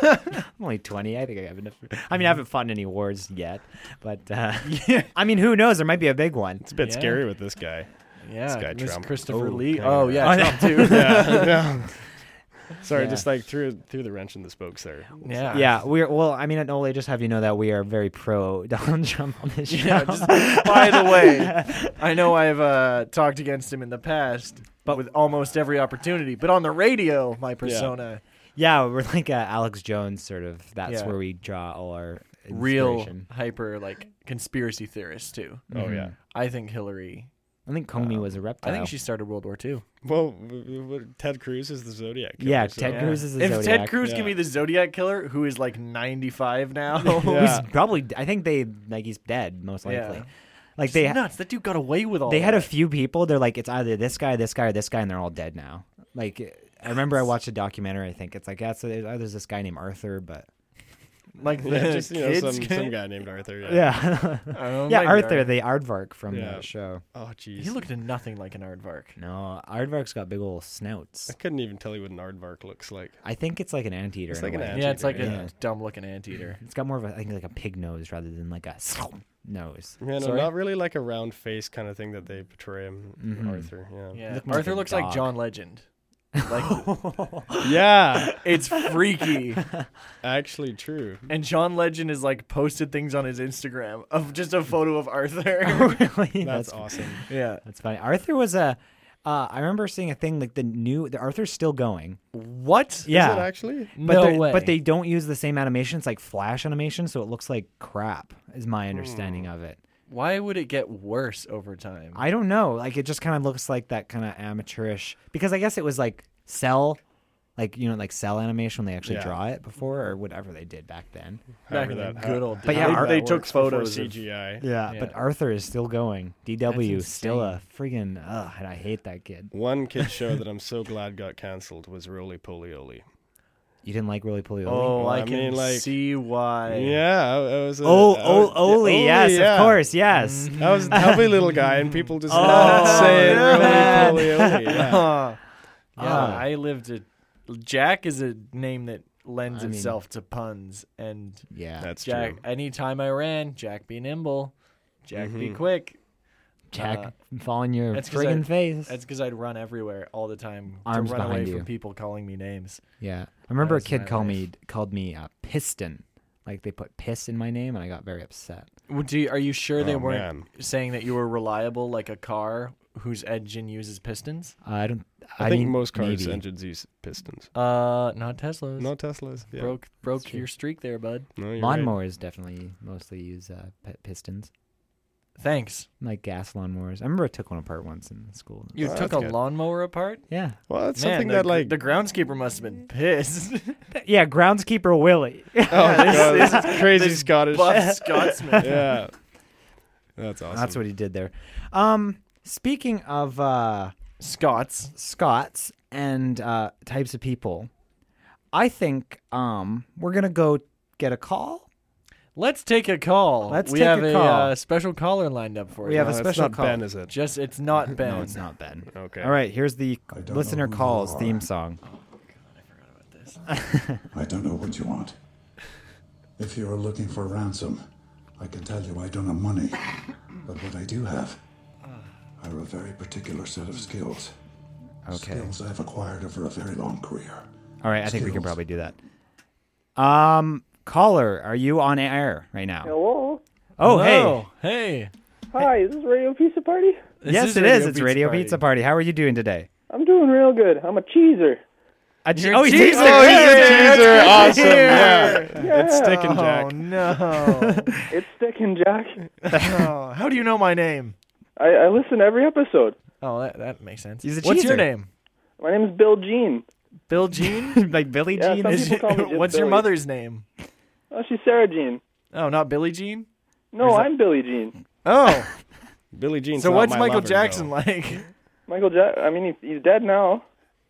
[SPEAKER 2] only 20. I think I have enough. I mean, I haven't fought in any wars yet, but I mean, who knows? There might be a big one.
[SPEAKER 4] It's a bit
[SPEAKER 3] Yeah.
[SPEAKER 4] scary with this guy.
[SPEAKER 3] Yeah,
[SPEAKER 4] guy
[SPEAKER 3] Miss
[SPEAKER 4] Trump.
[SPEAKER 3] Christopher
[SPEAKER 4] Oh,
[SPEAKER 3] Lee.
[SPEAKER 4] yeah.
[SPEAKER 3] Oh yeah,
[SPEAKER 2] Oh,
[SPEAKER 3] Trump too.
[SPEAKER 4] Yeah. Sorry,
[SPEAKER 2] Yeah.
[SPEAKER 4] just like threw the wrench in the spokes there.
[SPEAKER 3] Yeah.
[SPEAKER 2] Yeah, I mean, at Ole, just have you know that we are very pro Donald Trump on this show.
[SPEAKER 3] Yeah, just by the way, I know I've talked against him in the past, but with almost every opportunity. But on the radio, my persona,
[SPEAKER 2] Yeah, we're like Alex Jones, sort of. That's
[SPEAKER 3] Yeah.
[SPEAKER 2] where we draw all our
[SPEAKER 3] real
[SPEAKER 2] inspiration.
[SPEAKER 3] hyper like conspiracy theorist too.
[SPEAKER 4] Oh
[SPEAKER 2] Mhm.
[SPEAKER 4] yeah.
[SPEAKER 3] I think Hillary.
[SPEAKER 2] I think Comey was a
[SPEAKER 3] I
[SPEAKER 2] reptile.
[SPEAKER 3] think she started World War II.
[SPEAKER 4] Well, Ted Cruz is the Zodiac killer.
[SPEAKER 2] Yeah,
[SPEAKER 4] so-
[SPEAKER 2] Ted Cruz is the
[SPEAKER 3] If
[SPEAKER 2] Zodiac.
[SPEAKER 3] Ted Cruz
[SPEAKER 4] Yeah.
[SPEAKER 3] can be the Zodiac killer, who is like 95 now,
[SPEAKER 4] Yeah.
[SPEAKER 2] Who's probably, I think he's dead, most likely.
[SPEAKER 3] Yeah.
[SPEAKER 2] Like
[SPEAKER 3] It's
[SPEAKER 2] they
[SPEAKER 3] nuts. That dude got away with all.
[SPEAKER 2] They had a
[SPEAKER 3] that.
[SPEAKER 2] few people. They're like, it's either this guy, or this guy, and they're all dead now. Like, I remember I watched a documentary. I think it's like, there's this guy named Arthur, but
[SPEAKER 3] like the
[SPEAKER 4] Yeah, just
[SPEAKER 3] kids.
[SPEAKER 4] some guy named Arthur. Yeah.
[SPEAKER 2] yeah,
[SPEAKER 3] Oh
[SPEAKER 2] yeah,
[SPEAKER 3] my
[SPEAKER 2] Arthur,
[SPEAKER 3] God.
[SPEAKER 2] the aardvark from
[SPEAKER 4] Yeah.
[SPEAKER 2] the show.
[SPEAKER 4] Oh jeez.
[SPEAKER 3] He looked nothing like an aardvark.
[SPEAKER 2] No, aardvarks got big old snouts.
[SPEAKER 4] I couldn't even tell you what an aardvark looks like.
[SPEAKER 2] I think it's like an anteater.
[SPEAKER 4] It's
[SPEAKER 2] in a
[SPEAKER 4] like an
[SPEAKER 2] way.
[SPEAKER 4] anteater.
[SPEAKER 3] Yeah, it's like
[SPEAKER 2] Yeah.
[SPEAKER 3] a dumb-looking anteater.
[SPEAKER 2] It's got more of a, I think, like a pig nose rather than like a nose.
[SPEAKER 4] Yeah, no,
[SPEAKER 3] Sorry?
[SPEAKER 4] not really like a round face kind of thing that they portray him,
[SPEAKER 2] Mhm.
[SPEAKER 4] Arthur. Yeah.
[SPEAKER 3] Yeah,
[SPEAKER 2] Look more
[SPEAKER 3] Arthur
[SPEAKER 2] like a
[SPEAKER 3] looks like
[SPEAKER 2] dog.
[SPEAKER 3] John Legend. Like
[SPEAKER 4] Yeah,
[SPEAKER 3] it's freaky.
[SPEAKER 4] actually true.
[SPEAKER 3] And John Legend is like posted things on his Instagram of just a photo of Arthur.
[SPEAKER 2] Really?
[SPEAKER 4] That's awesome.
[SPEAKER 3] yeah.
[SPEAKER 2] That's funny. Arthur was I remember seeing a thing like the Arthur's still going.
[SPEAKER 3] What?
[SPEAKER 2] Yeah.
[SPEAKER 4] Is it actually?
[SPEAKER 2] But
[SPEAKER 3] No
[SPEAKER 2] they're-
[SPEAKER 3] way.
[SPEAKER 2] But they don't use the same animation. It's like flash animation, so it looks like crap. Is my understanding of it.
[SPEAKER 3] Why would it get worse over time?
[SPEAKER 2] I don't know. Like it just kind of looks like that kind of amateurish because I guess it was like cell, like like cell animation when they actually draw it before or whatever they did back then.
[SPEAKER 3] Back in the good old days.
[SPEAKER 2] But yeah,
[SPEAKER 3] they took photos of
[SPEAKER 4] CGI.
[SPEAKER 2] Yeah, but Arthur is still going. DW
[SPEAKER 3] That's
[SPEAKER 2] still a
[SPEAKER 3] insane.
[SPEAKER 2] friggin' and I hate that kid.
[SPEAKER 4] One kid show that I'm so glad got cancelled was Roly Poly Oly.
[SPEAKER 2] You didn't like Roly Poly Oly?
[SPEAKER 3] Oh,
[SPEAKER 4] Well,
[SPEAKER 3] I
[SPEAKER 4] I
[SPEAKER 3] can
[SPEAKER 4] mean, like-
[SPEAKER 3] see why.
[SPEAKER 4] Yeah, it was.
[SPEAKER 2] Oli, yes,
[SPEAKER 4] yeah.
[SPEAKER 2] of course, yes.
[SPEAKER 4] I was a tubby little guy, and people just
[SPEAKER 2] Oh,
[SPEAKER 4] not saying
[SPEAKER 2] man.
[SPEAKER 4] Roly Poly Oly. Yeah.
[SPEAKER 3] I lived it. Jack is a name that lends
[SPEAKER 2] I mean-
[SPEAKER 3] itself to puns, and
[SPEAKER 2] Yeah,
[SPEAKER 4] That's
[SPEAKER 3] Jack.
[SPEAKER 4] true.
[SPEAKER 3] Anytime I ran, Jack be nimble, Jack be
[SPEAKER 4] Mhm.
[SPEAKER 3] quick.
[SPEAKER 2] Jack fall in your
[SPEAKER 3] that's 'cause
[SPEAKER 2] friggin' face.
[SPEAKER 3] That's because I'd run everywhere all the time
[SPEAKER 2] Arms
[SPEAKER 3] to run away
[SPEAKER 2] behind you.
[SPEAKER 3] from people calling me names.
[SPEAKER 2] Yeah, I remember a
[SPEAKER 3] That's
[SPEAKER 2] kid
[SPEAKER 3] my
[SPEAKER 2] called me Piston. Like they put piss in my name, and I got very upset.
[SPEAKER 3] Are you sure they
[SPEAKER 4] Oh,
[SPEAKER 3] weren't
[SPEAKER 4] man.
[SPEAKER 3] saying that you were reliable like a car whose engine uses pistons?
[SPEAKER 2] I don't.
[SPEAKER 4] I think
[SPEAKER 2] mean,
[SPEAKER 4] most cars
[SPEAKER 2] maybe.
[SPEAKER 4] engines use pistons.
[SPEAKER 3] Not Teslas.
[SPEAKER 4] No Teslas. Yeah.
[SPEAKER 3] Broke
[SPEAKER 2] true.
[SPEAKER 3] your streak there, bud.
[SPEAKER 4] No, you're right.
[SPEAKER 2] Lawnmowers definitely mostly use pistons,
[SPEAKER 3] Thanks.
[SPEAKER 2] like gas lawnmowers. I remember I took one apart once in school.
[SPEAKER 3] You
[SPEAKER 4] Oh,
[SPEAKER 3] took
[SPEAKER 4] that's
[SPEAKER 3] a
[SPEAKER 4] good.
[SPEAKER 3] lawnmower apart?
[SPEAKER 2] Yeah,
[SPEAKER 4] Well, that's
[SPEAKER 3] Man,
[SPEAKER 4] something
[SPEAKER 3] the,
[SPEAKER 4] that like.
[SPEAKER 3] the groundskeeper must have been pissed.
[SPEAKER 2] yeah. Groundskeeper Willie.
[SPEAKER 4] Oh, God, this is crazy
[SPEAKER 3] this
[SPEAKER 4] Scottish.
[SPEAKER 3] Buff Scotsman.
[SPEAKER 4] Yeah. That's awesome.
[SPEAKER 2] That's what he did there. Speaking of
[SPEAKER 3] Scots.
[SPEAKER 2] Scots and types of people, I think we're gonna go get a call.
[SPEAKER 3] Let's take a call.
[SPEAKER 2] Let's
[SPEAKER 3] we
[SPEAKER 2] take
[SPEAKER 3] have
[SPEAKER 2] a call.
[SPEAKER 3] special caller lined up for
[SPEAKER 2] We
[SPEAKER 3] you.
[SPEAKER 2] have a
[SPEAKER 4] No, it's
[SPEAKER 2] special
[SPEAKER 4] not
[SPEAKER 2] call.
[SPEAKER 4] Ben, is it?
[SPEAKER 3] Just it's not Ben.
[SPEAKER 2] No, it's not Ben.
[SPEAKER 4] Okay.
[SPEAKER 2] All right, here's the
[SPEAKER 8] I don't
[SPEAKER 2] listener
[SPEAKER 8] know who
[SPEAKER 2] calls
[SPEAKER 8] you are.
[SPEAKER 2] theme song.
[SPEAKER 8] I don't know what you want. If you are looking for ransom, I can tell you I don't have money. But what I do have are a very particular set of skills.
[SPEAKER 2] Okay.
[SPEAKER 8] Skills I've acquired over a very long career.
[SPEAKER 2] All right, I think we can
[SPEAKER 8] Skills.
[SPEAKER 2] probably do that. Caller, are you on air right now?
[SPEAKER 9] Hello.
[SPEAKER 2] Oh,
[SPEAKER 3] Hello. Hey.
[SPEAKER 9] Hi, is this Radio Pizza Party?
[SPEAKER 3] This
[SPEAKER 2] yes,
[SPEAKER 3] is
[SPEAKER 2] it is. It's Radio
[SPEAKER 3] Party.
[SPEAKER 2] Pizza Party. How are you doing today?
[SPEAKER 9] I'm doing real good. I'm a cheeser.
[SPEAKER 3] You're
[SPEAKER 2] Oh,
[SPEAKER 3] a
[SPEAKER 2] he's
[SPEAKER 3] cheeser.
[SPEAKER 2] a
[SPEAKER 4] Oh, he's a
[SPEAKER 2] cheeser.
[SPEAKER 4] teaser. Awesome.
[SPEAKER 9] Yeah.
[SPEAKER 4] Yeah. It's sticking,
[SPEAKER 3] Oh
[SPEAKER 4] Jack.
[SPEAKER 3] no.
[SPEAKER 9] It's sticking, Jack.
[SPEAKER 3] Oh, how do you know my name?
[SPEAKER 9] I listen to every episode.
[SPEAKER 3] Oh, that makes sense.
[SPEAKER 2] He's a
[SPEAKER 3] What's your
[SPEAKER 2] cheeser.
[SPEAKER 3] name?
[SPEAKER 9] My name is Bill Jean.
[SPEAKER 3] Bill Jean?
[SPEAKER 2] like Billie
[SPEAKER 9] Yeah,
[SPEAKER 2] Jean?
[SPEAKER 9] some
[SPEAKER 2] Is
[SPEAKER 9] people call me just
[SPEAKER 3] What's your
[SPEAKER 9] Billy.
[SPEAKER 3] mother's name?
[SPEAKER 9] Oh, she's Sarah Jean.
[SPEAKER 3] Oh, not Billie Jean?
[SPEAKER 9] No, I'm Billy Jean.
[SPEAKER 3] Oh.
[SPEAKER 4] Billie Jean's
[SPEAKER 3] So
[SPEAKER 4] not
[SPEAKER 3] what's
[SPEAKER 4] my
[SPEAKER 3] Michael
[SPEAKER 4] lover,
[SPEAKER 3] Jackson
[SPEAKER 4] though.
[SPEAKER 3] like?
[SPEAKER 9] Michael Jack. I mean, he's dead now.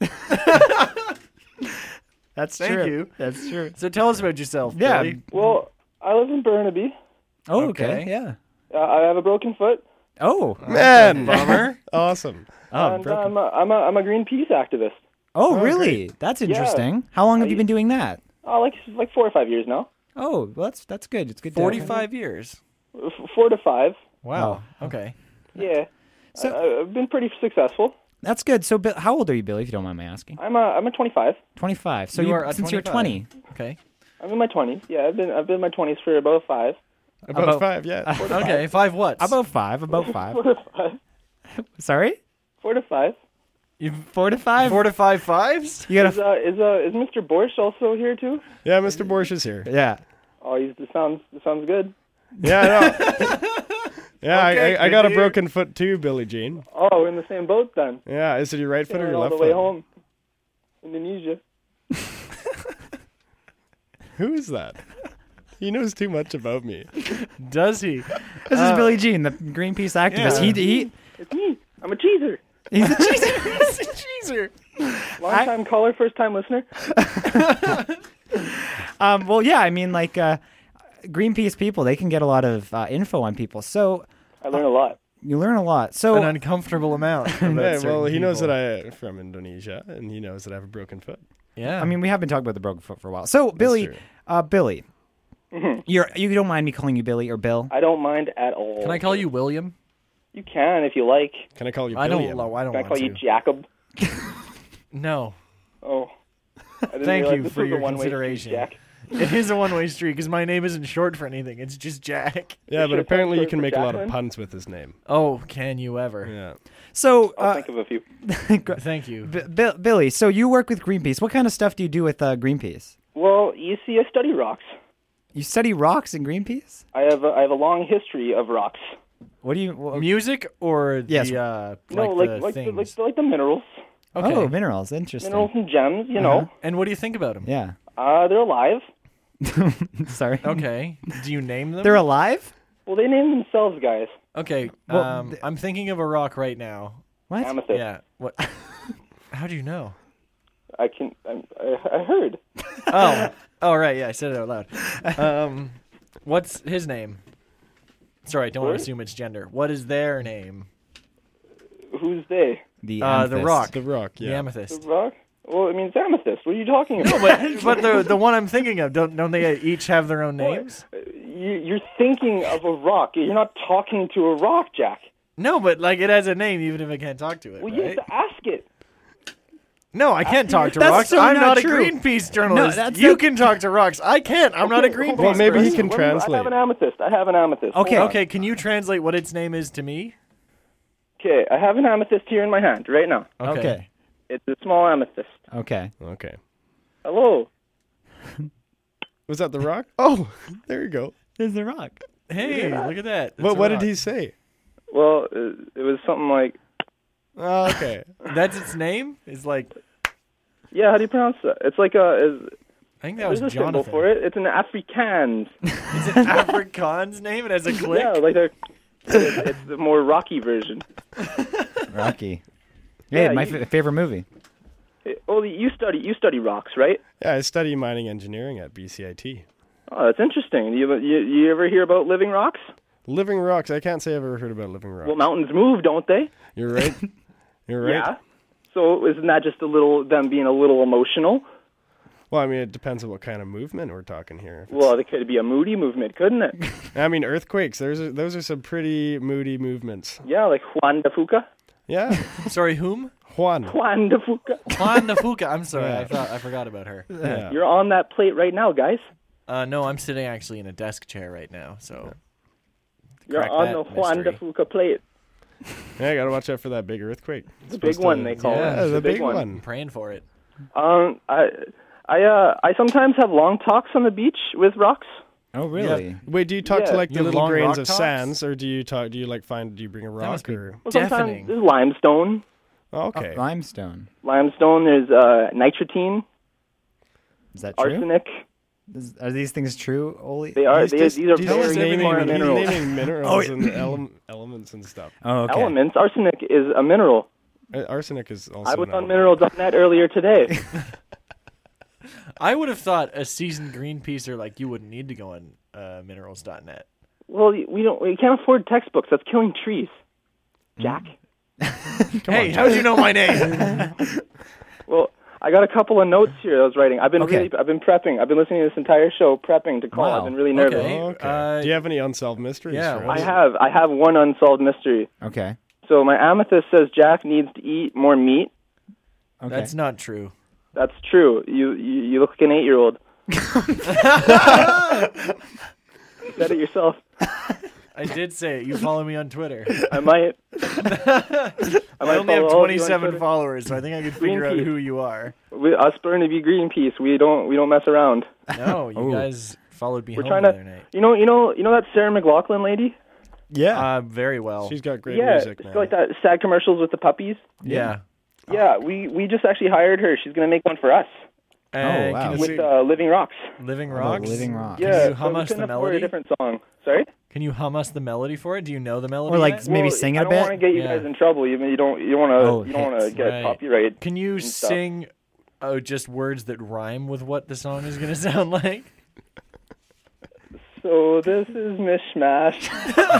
[SPEAKER 2] That's
[SPEAKER 3] Thank
[SPEAKER 2] true.
[SPEAKER 3] you.
[SPEAKER 2] That's true.
[SPEAKER 3] So tell us about yourself,
[SPEAKER 2] Yeah.
[SPEAKER 3] Billy.
[SPEAKER 9] Well, I live in Burnaby.
[SPEAKER 2] Oh, okay.
[SPEAKER 3] Okay.
[SPEAKER 2] Yeah.
[SPEAKER 9] I have a broken foot,
[SPEAKER 2] Oh.
[SPEAKER 4] Man.
[SPEAKER 3] Bummer.
[SPEAKER 4] Awesome.
[SPEAKER 2] Oh,
[SPEAKER 9] and
[SPEAKER 2] broken.
[SPEAKER 9] I'm a Greenpeace activist.
[SPEAKER 2] Oh, really? That's interesting. How long have you been doing that?
[SPEAKER 9] Oh, like 4 or 5 years now.
[SPEAKER 2] Oh, well, that's good. It's good. to-
[SPEAKER 3] 45 years.
[SPEAKER 9] 4 to 5.
[SPEAKER 3] Wow. Okay.
[SPEAKER 9] Yeah.
[SPEAKER 2] So-
[SPEAKER 9] I've been pretty successful.
[SPEAKER 2] That's good. So, how old are you, Billy? If you don't mind my asking.
[SPEAKER 9] I'm a 25.
[SPEAKER 2] 25. So
[SPEAKER 3] You
[SPEAKER 2] you
[SPEAKER 3] are a
[SPEAKER 2] since you're
[SPEAKER 3] 25.
[SPEAKER 2] 20.
[SPEAKER 3] Okay.
[SPEAKER 9] I'm in my 20s. Yeah, I've been in my 20s for about 5.
[SPEAKER 4] About 5, yeah.
[SPEAKER 3] Okay. 5 what?
[SPEAKER 2] About 5. About 5.
[SPEAKER 9] 4 to 5.
[SPEAKER 2] Sorry.
[SPEAKER 9] 4 to 5.
[SPEAKER 2] 4 to 5.
[SPEAKER 3] 4 to 5 fives?
[SPEAKER 2] You gotta.
[SPEAKER 9] Is Mr. Borsch also here too?
[SPEAKER 4] Yeah, Mr. Borsch is here.
[SPEAKER 2] Yeah.
[SPEAKER 9] Oh, this sounds good.
[SPEAKER 4] Yeah, I know. Yeah,
[SPEAKER 3] Okay,
[SPEAKER 4] I got a
[SPEAKER 3] good to hear.
[SPEAKER 4] broken foot too, Billie Jean.
[SPEAKER 9] Oh, we're in the same boat then.
[SPEAKER 4] Yeah, is it your right foot or
[SPEAKER 9] Sailing
[SPEAKER 4] your
[SPEAKER 9] all
[SPEAKER 4] left
[SPEAKER 9] the way
[SPEAKER 4] foot?
[SPEAKER 9] home. Indonesia.
[SPEAKER 4] Who is that? He knows too much about me.
[SPEAKER 3] Does he?
[SPEAKER 2] This is Billy Jean, the Greenpeace activist.
[SPEAKER 3] yeah.
[SPEAKER 9] It's me. I'm a cheeser.
[SPEAKER 2] He's a cheeser.
[SPEAKER 3] Cheeser.
[SPEAKER 9] Long time caller, first time listener.
[SPEAKER 2] Well, yeah. I mean, like Greenpeace people, they can get a lot of info on people. So
[SPEAKER 9] I learn a lot.
[SPEAKER 2] you learn a lot. So
[SPEAKER 3] An uncomfortable amount. about
[SPEAKER 4] Yeah, well,
[SPEAKER 3] certain
[SPEAKER 4] he knows
[SPEAKER 3] people.
[SPEAKER 4] that I'm from Indonesia, and he knows that I have a broken foot.
[SPEAKER 3] Yeah.
[SPEAKER 2] I mean, we have been talking about the broken foot for a while. So Billy,
[SPEAKER 4] true.
[SPEAKER 2] Billy, you don't mind me calling you Billy or Bill?
[SPEAKER 9] I don't mind at all.
[SPEAKER 3] Can I call you William?
[SPEAKER 9] You can if you like.
[SPEAKER 4] Can I call you
[SPEAKER 3] I
[SPEAKER 4] Billiam?
[SPEAKER 3] don't. I don't
[SPEAKER 9] Can I
[SPEAKER 3] want
[SPEAKER 9] call
[SPEAKER 3] to.
[SPEAKER 9] you Jacob?
[SPEAKER 3] No.
[SPEAKER 9] Oh. I didn't
[SPEAKER 3] Thank
[SPEAKER 9] realize
[SPEAKER 3] you
[SPEAKER 9] this
[SPEAKER 3] for
[SPEAKER 9] was a
[SPEAKER 3] your
[SPEAKER 9] one-way street,
[SPEAKER 3] consideration.
[SPEAKER 9] Jack.
[SPEAKER 3] It is a one-way street because my name isn't short for anything. It's just Jack.
[SPEAKER 4] Yeah, but
[SPEAKER 9] should've
[SPEAKER 4] apparently you
[SPEAKER 9] put
[SPEAKER 4] can
[SPEAKER 9] for
[SPEAKER 4] make a lot of
[SPEAKER 9] Jacqueline.
[SPEAKER 4] puns with his name.
[SPEAKER 3] Oh, can you ever?
[SPEAKER 4] Yeah.
[SPEAKER 2] So
[SPEAKER 9] I'll think of a few.
[SPEAKER 3] Thank you.
[SPEAKER 2] Billy, so you work with Greenpeace. What kind of stuff do you do with Greenpeace?
[SPEAKER 9] Well, you see, I study rocks.
[SPEAKER 2] You study rocks in Greenpeace?
[SPEAKER 9] I have a long history of rocks.
[SPEAKER 2] What do you?
[SPEAKER 3] Music or
[SPEAKER 2] Yes.
[SPEAKER 3] the
[SPEAKER 9] No,
[SPEAKER 3] the things?
[SPEAKER 9] like the minerals.
[SPEAKER 3] Okay.
[SPEAKER 2] Oh, minerals. Interesting.
[SPEAKER 9] Minerals and gems, you know.
[SPEAKER 3] And what do you think about them?
[SPEAKER 2] Yeah.
[SPEAKER 9] They're alive.
[SPEAKER 2] Sorry.
[SPEAKER 3] Okay. Do you name them?
[SPEAKER 2] They're alive?
[SPEAKER 9] Well, they name themselves, guys.
[SPEAKER 3] Okay.
[SPEAKER 2] Well,
[SPEAKER 3] I'm thinking of a rock right now.
[SPEAKER 2] What?
[SPEAKER 9] Amethyst.
[SPEAKER 3] Yeah. What? How do you know?
[SPEAKER 9] I heard.
[SPEAKER 3] Oh, right. Yeah, I said it out loud. What's his name? Sorry, I don't want to assume it's gender. What is their name?
[SPEAKER 9] Who's they?
[SPEAKER 2] The
[SPEAKER 3] The rock.
[SPEAKER 4] The rock,
[SPEAKER 3] The
[SPEAKER 4] yeah.
[SPEAKER 3] amethyst.
[SPEAKER 9] The rock? Well, it means amethyst. What are you talking about?
[SPEAKER 3] But the one I'm thinking of, don't they each have their own names?
[SPEAKER 9] You're thinking of a rock. You're not talking to a rock, Jack.
[SPEAKER 3] No, but like it has a name even if I can't talk to it.
[SPEAKER 9] Well, you
[SPEAKER 3] right?
[SPEAKER 9] have to ask it.
[SPEAKER 3] No, I can't talk to
[SPEAKER 2] That's
[SPEAKER 3] rocks.
[SPEAKER 2] so
[SPEAKER 3] I'm
[SPEAKER 2] not
[SPEAKER 3] not
[SPEAKER 2] true.
[SPEAKER 3] a Greenpeace journalist.
[SPEAKER 2] that's
[SPEAKER 3] you
[SPEAKER 2] not-
[SPEAKER 3] can talk to rocks. I can't. I'm not a Greenpeace.
[SPEAKER 4] Well, maybe he
[SPEAKER 3] person.
[SPEAKER 4] can translate.
[SPEAKER 9] I have an amethyst.
[SPEAKER 2] Okay.
[SPEAKER 3] Okay, can you translate what its name is to me?
[SPEAKER 9] Okay, I have an amethyst here in my hand right now.
[SPEAKER 2] Okay.
[SPEAKER 9] It's a small amethyst.
[SPEAKER 2] Okay.
[SPEAKER 4] Okay.
[SPEAKER 9] Hello.
[SPEAKER 4] Was that the rock? Oh, there you go.
[SPEAKER 2] There's the rock.
[SPEAKER 3] Hey, look at that.
[SPEAKER 4] What did he say?
[SPEAKER 9] Well, it was something like,
[SPEAKER 4] Oh, okay.
[SPEAKER 3] That's its name? Is like
[SPEAKER 9] yeah, how do you pronounce that? It's like
[SPEAKER 3] I think that was
[SPEAKER 9] there's a symbol
[SPEAKER 3] Jonathan.
[SPEAKER 9] for it. It's an Afrikaans.
[SPEAKER 3] Is it Afrikaans name? It has a click?
[SPEAKER 9] Yeah, like it's the more rocky version.
[SPEAKER 2] Rocky. Hey,
[SPEAKER 9] Yeah,
[SPEAKER 2] my
[SPEAKER 9] you-
[SPEAKER 2] favorite movie.
[SPEAKER 9] Oh, you study rocks, right?
[SPEAKER 4] Yeah, I study mining engineering at BCIT.
[SPEAKER 9] Oh, that's interesting. You ever hear about living rocks?
[SPEAKER 4] Living rocks. I can't say I've ever heard about living rocks.
[SPEAKER 9] Well, mountains move, don't they?
[SPEAKER 4] You're right. You're right.
[SPEAKER 9] Yeah. So isn't that just them being a little emotional?
[SPEAKER 4] Well, I mean, it depends on what kind of movement we're talking here. If it's-
[SPEAKER 9] Well, it could be a moody movement, couldn't it?
[SPEAKER 4] I mean, earthquakes. Those are some pretty moody movements.
[SPEAKER 9] Yeah, like Juan de Fuca.
[SPEAKER 4] Yeah,
[SPEAKER 3] Sorry, whom?
[SPEAKER 4] Juan.
[SPEAKER 9] Juan de Fuca.
[SPEAKER 3] Juan de Fuca. I'm sorry.
[SPEAKER 4] Yeah.
[SPEAKER 3] I forgot about her.
[SPEAKER 4] Yeah.
[SPEAKER 9] You're on that plate right now, guys.
[SPEAKER 3] No, I'm sitting actually in a desk chair right now, so
[SPEAKER 9] You're
[SPEAKER 3] crack
[SPEAKER 9] on
[SPEAKER 3] that
[SPEAKER 9] the Juan de
[SPEAKER 3] mystery.
[SPEAKER 9] Fuca plate.
[SPEAKER 4] Yeah, I gotta watch out for that big earthquake. It's
[SPEAKER 9] The big
[SPEAKER 4] supposed
[SPEAKER 9] one,
[SPEAKER 4] to-
[SPEAKER 9] they call
[SPEAKER 4] yeah,
[SPEAKER 9] it.
[SPEAKER 4] the big
[SPEAKER 9] one.
[SPEAKER 3] I'm praying for it.
[SPEAKER 9] I sometimes have long talks on the beach with rocks.
[SPEAKER 2] Oh, really?
[SPEAKER 4] Wait, do you talk
[SPEAKER 9] Yeah.
[SPEAKER 4] to like
[SPEAKER 3] You
[SPEAKER 4] the
[SPEAKER 3] have
[SPEAKER 4] little
[SPEAKER 3] long
[SPEAKER 4] grains
[SPEAKER 3] rock
[SPEAKER 4] of
[SPEAKER 3] talks?
[SPEAKER 4] sands, or do you talk? Do you like find? Do you bring a
[SPEAKER 3] must
[SPEAKER 4] rock
[SPEAKER 3] be-
[SPEAKER 4] or?
[SPEAKER 9] Well,
[SPEAKER 3] Deafening.
[SPEAKER 9] sometimes there's limestone.
[SPEAKER 4] Oh, okay.
[SPEAKER 2] Limestone.
[SPEAKER 9] Limestone, there's nitratine,
[SPEAKER 2] Is that true?
[SPEAKER 9] arsenic.
[SPEAKER 2] Are these things true, Oli?
[SPEAKER 9] They are.
[SPEAKER 4] He's just-
[SPEAKER 9] These are
[SPEAKER 4] he's
[SPEAKER 9] very
[SPEAKER 4] just naming,
[SPEAKER 9] important
[SPEAKER 4] he's
[SPEAKER 9] minerals.
[SPEAKER 4] naming minerals and elements and stuff.
[SPEAKER 2] Oh, okay.
[SPEAKER 9] Elements. Arsenic is a mineral.
[SPEAKER 4] Arsenic is also.
[SPEAKER 9] I was
[SPEAKER 4] an
[SPEAKER 9] on
[SPEAKER 4] element.
[SPEAKER 9] minerals.net earlier today.
[SPEAKER 3] I would have thought a seasoned Greenpeacer like you wouldn't need to go on minerals.net.
[SPEAKER 9] Well, we can't afford textbooks. That's killing trees. Jack.
[SPEAKER 3] Hey, how'd you know my name?
[SPEAKER 9] Well, I got a couple of notes here I was writing. I've been
[SPEAKER 2] Okay.
[SPEAKER 9] I've been prepping. I've been listening to this entire show prepping to call.
[SPEAKER 2] Wow.
[SPEAKER 9] I've been really nervous.
[SPEAKER 3] Okay.
[SPEAKER 4] Oh, okay. Do you have any unsolved mysteries?
[SPEAKER 3] yeah,
[SPEAKER 4] for
[SPEAKER 3] what
[SPEAKER 4] us?
[SPEAKER 9] I have one unsolved mystery.
[SPEAKER 2] Okay.
[SPEAKER 9] So my amethyst says Jack needs to eat more meat.
[SPEAKER 2] Okay.
[SPEAKER 3] That's not true.
[SPEAKER 9] That's true. You look like an 8-year-old. You said it yourself.
[SPEAKER 3] I did say it. You follow me on Twitter.
[SPEAKER 9] I might.
[SPEAKER 3] I only have
[SPEAKER 9] follow all of you on
[SPEAKER 3] 27
[SPEAKER 9] Twitter.
[SPEAKER 3] followers, so I think I could figure out
[SPEAKER 9] Greenpeace.
[SPEAKER 3] who you are.
[SPEAKER 9] Us Burnaby Greenpeace. We don't mess around.
[SPEAKER 3] No, you
[SPEAKER 2] Oh.
[SPEAKER 3] guys followed me
[SPEAKER 9] We're
[SPEAKER 3] home
[SPEAKER 9] trying
[SPEAKER 3] the
[SPEAKER 9] to.
[SPEAKER 3] other night.
[SPEAKER 9] You know that Sarah McLachlan lady?
[SPEAKER 2] Yeah.
[SPEAKER 3] Very well.
[SPEAKER 4] She's got great
[SPEAKER 9] Yeah,
[SPEAKER 4] music,
[SPEAKER 9] it's
[SPEAKER 4] man.
[SPEAKER 9] like that sad commercials with the puppies.
[SPEAKER 3] Yeah.
[SPEAKER 9] Yeah, we just actually hired her. She's gonna make one for us
[SPEAKER 2] wow.
[SPEAKER 3] Can you
[SPEAKER 9] with
[SPEAKER 3] see
[SPEAKER 9] Living Rocks.
[SPEAKER 3] Living
[SPEAKER 2] About
[SPEAKER 3] Rocks?
[SPEAKER 2] Living Rocks.
[SPEAKER 9] Yeah,
[SPEAKER 3] you hum
[SPEAKER 9] so we
[SPEAKER 3] us the
[SPEAKER 9] couldn't afford
[SPEAKER 3] melody?
[SPEAKER 9] a different song. Sorry.
[SPEAKER 3] Can you hum us the melody for it? Do you know the melody?
[SPEAKER 2] Or like
[SPEAKER 3] yet?
[SPEAKER 2] maybe
[SPEAKER 9] Well,
[SPEAKER 2] sing it
[SPEAKER 9] I
[SPEAKER 2] a
[SPEAKER 9] don't want to
[SPEAKER 2] bit.
[SPEAKER 9] get you
[SPEAKER 3] Yeah.
[SPEAKER 9] guys in trouble. You don't want
[SPEAKER 2] Oh,
[SPEAKER 9] to
[SPEAKER 2] hits.
[SPEAKER 9] get
[SPEAKER 3] Right.
[SPEAKER 9] copyright.
[SPEAKER 3] Can you
[SPEAKER 9] and stuff.
[SPEAKER 3] sing just words that rhyme with what the song is going to sound like?
[SPEAKER 9] So this is Mishmash.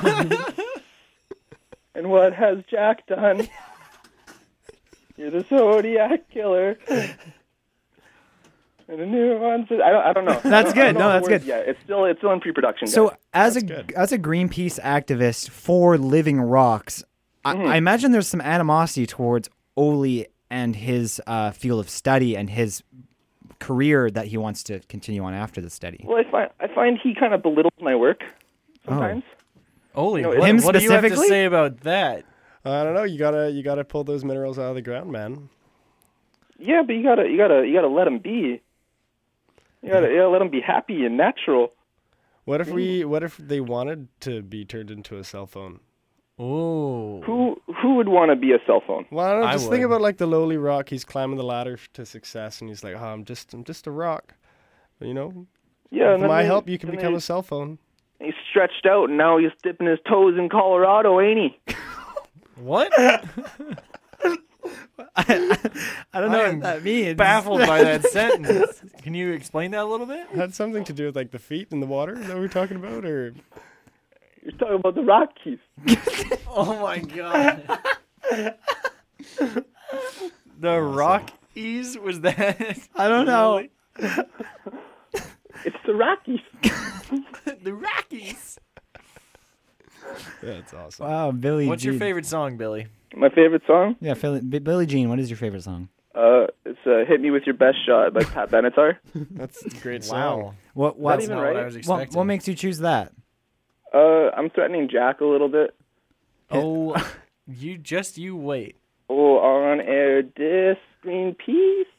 [SPEAKER 9] And what has Jack done? You're the Zodiac Killer. And a new one says, I don't know.
[SPEAKER 2] That's
[SPEAKER 9] I don't
[SPEAKER 2] good.
[SPEAKER 9] know
[SPEAKER 2] No,
[SPEAKER 9] the
[SPEAKER 2] that's
[SPEAKER 9] words
[SPEAKER 2] good.
[SPEAKER 9] yet. It's still in pre-production.
[SPEAKER 2] So
[SPEAKER 9] guys.
[SPEAKER 2] as
[SPEAKER 4] good.
[SPEAKER 2] a Greenpeace activist for Living Rocks, I imagine there's some animosity towards Oli and his field of study and his career that he wants to continue on after the study.
[SPEAKER 9] Well, I find he kind of belittles my work sometimes.
[SPEAKER 3] Oli,
[SPEAKER 9] No,
[SPEAKER 3] what,
[SPEAKER 2] him
[SPEAKER 3] what do you have to
[SPEAKER 2] specifically?
[SPEAKER 3] say about that?
[SPEAKER 4] I don't know. You gotta pull those minerals out of the ground, man.
[SPEAKER 9] Yeah, but you gotta let him be. You gotta let him be happy and natural.
[SPEAKER 4] What if they wanted to be turned into a cell phone?
[SPEAKER 3] Oh.
[SPEAKER 9] Who would want to be a cell phone?
[SPEAKER 4] Well, I don't know.
[SPEAKER 3] I
[SPEAKER 4] Just think
[SPEAKER 3] would.
[SPEAKER 4] about like the lowly rock. He's climbing the ladder to success, and he's like, "Oh, I'm just a rock." You know.
[SPEAKER 9] Yeah.
[SPEAKER 4] With my help, you can become a cell phone.
[SPEAKER 9] He's stretched out, and now he's dipping his toes in Colorado, ain't he?
[SPEAKER 3] What?
[SPEAKER 2] I don't know
[SPEAKER 3] I'm
[SPEAKER 2] what that means.
[SPEAKER 3] Baffled by that sentence. Can you explain that a little bit?
[SPEAKER 4] Had something to do with like the feet in the water that we were talking about, or
[SPEAKER 9] You're talking about the Rockies.
[SPEAKER 3] Oh my god. The Rockies, was that?
[SPEAKER 2] I don't know.
[SPEAKER 9] It's the Rockies.
[SPEAKER 3] The Rockies.
[SPEAKER 4] that's awesome.
[SPEAKER 2] Wow, Billie
[SPEAKER 3] What's
[SPEAKER 2] Jean.
[SPEAKER 3] your favorite song, Billy?
[SPEAKER 9] My favorite song?
[SPEAKER 2] Yeah, Billie Jean. What is your favorite song?
[SPEAKER 9] It's "Hit Me With Your Best Shot" by Pat Benatar.
[SPEAKER 4] That's a great
[SPEAKER 3] Wow.
[SPEAKER 4] song.
[SPEAKER 2] What?
[SPEAKER 9] Not
[SPEAKER 2] What?
[SPEAKER 9] even
[SPEAKER 3] Not
[SPEAKER 9] right.
[SPEAKER 3] what I was expecting.
[SPEAKER 2] What makes you choose that?
[SPEAKER 9] I'm threatening Jack a little bit.
[SPEAKER 3] Oh, you wait.
[SPEAKER 9] Oh, on air disc green peas.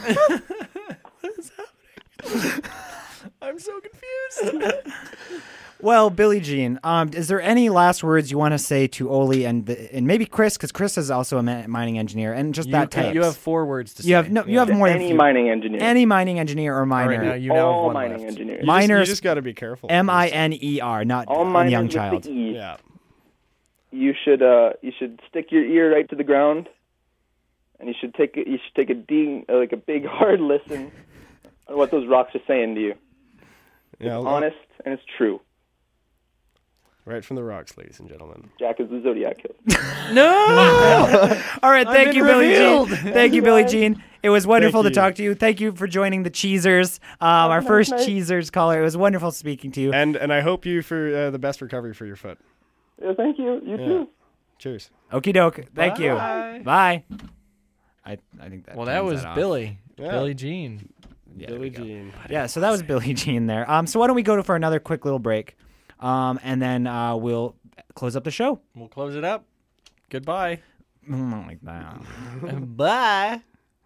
[SPEAKER 3] I'm so confused.
[SPEAKER 2] Well, Billie Jean, is there any last words you want to say to Oli and maybe Chris, because Chris is also a mining engineer, and just that type.
[SPEAKER 3] You have 4 words to say.
[SPEAKER 2] You have no. You have more than
[SPEAKER 9] Any mining engineer.
[SPEAKER 2] any mining engineer or
[SPEAKER 3] All
[SPEAKER 2] miner.
[SPEAKER 3] right, now you now have
[SPEAKER 9] All
[SPEAKER 3] one
[SPEAKER 9] mining
[SPEAKER 3] left.
[SPEAKER 9] engineers.
[SPEAKER 4] You
[SPEAKER 2] Miners.
[SPEAKER 4] just got to be careful.
[SPEAKER 2] MINER, not
[SPEAKER 9] All
[SPEAKER 2] a
[SPEAKER 9] miners
[SPEAKER 2] young
[SPEAKER 9] with
[SPEAKER 2] child.
[SPEAKER 9] the E.
[SPEAKER 4] Yeah.
[SPEAKER 9] You should stick your ear right to the ground, and you should take a big hard listen on what those rocks are saying to you.
[SPEAKER 4] Yeah.
[SPEAKER 9] It's honest and it's true.
[SPEAKER 4] Right from the rocks, ladies and gentlemen.
[SPEAKER 9] Jack is the Zodiac Killer.
[SPEAKER 2] No. All right, thank
[SPEAKER 3] been
[SPEAKER 2] you, Billie
[SPEAKER 3] revealed.
[SPEAKER 2] Jean. Thank you, Billie Jean. It was wonderful to
[SPEAKER 4] Thank you.
[SPEAKER 2] talk to you. Thank you for joining the Cheesers, our first
[SPEAKER 9] night.
[SPEAKER 2] Cheesers caller. It was wonderful speaking to you.
[SPEAKER 4] And I hope you for the best recovery for your foot.
[SPEAKER 9] Yeah, thank you. You too.
[SPEAKER 4] Cheers.
[SPEAKER 2] Okie doke. Thank you.
[SPEAKER 3] Bye.
[SPEAKER 2] Bye. I think that.
[SPEAKER 3] Well, that
[SPEAKER 2] turns
[SPEAKER 3] was
[SPEAKER 2] off.
[SPEAKER 3] Billy.
[SPEAKER 4] Yeah.
[SPEAKER 3] Billie Jean.
[SPEAKER 2] Yeah, there
[SPEAKER 4] Billie
[SPEAKER 2] we go.
[SPEAKER 4] Jean.
[SPEAKER 2] Yeah, so that was Billie Jean there. So why don't we go for another quick little break, and then we'll close up the show.
[SPEAKER 3] We'll close it up. Goodbye.
[SPEAKER 2] Not like that.
[SPEAKER 3] Bye.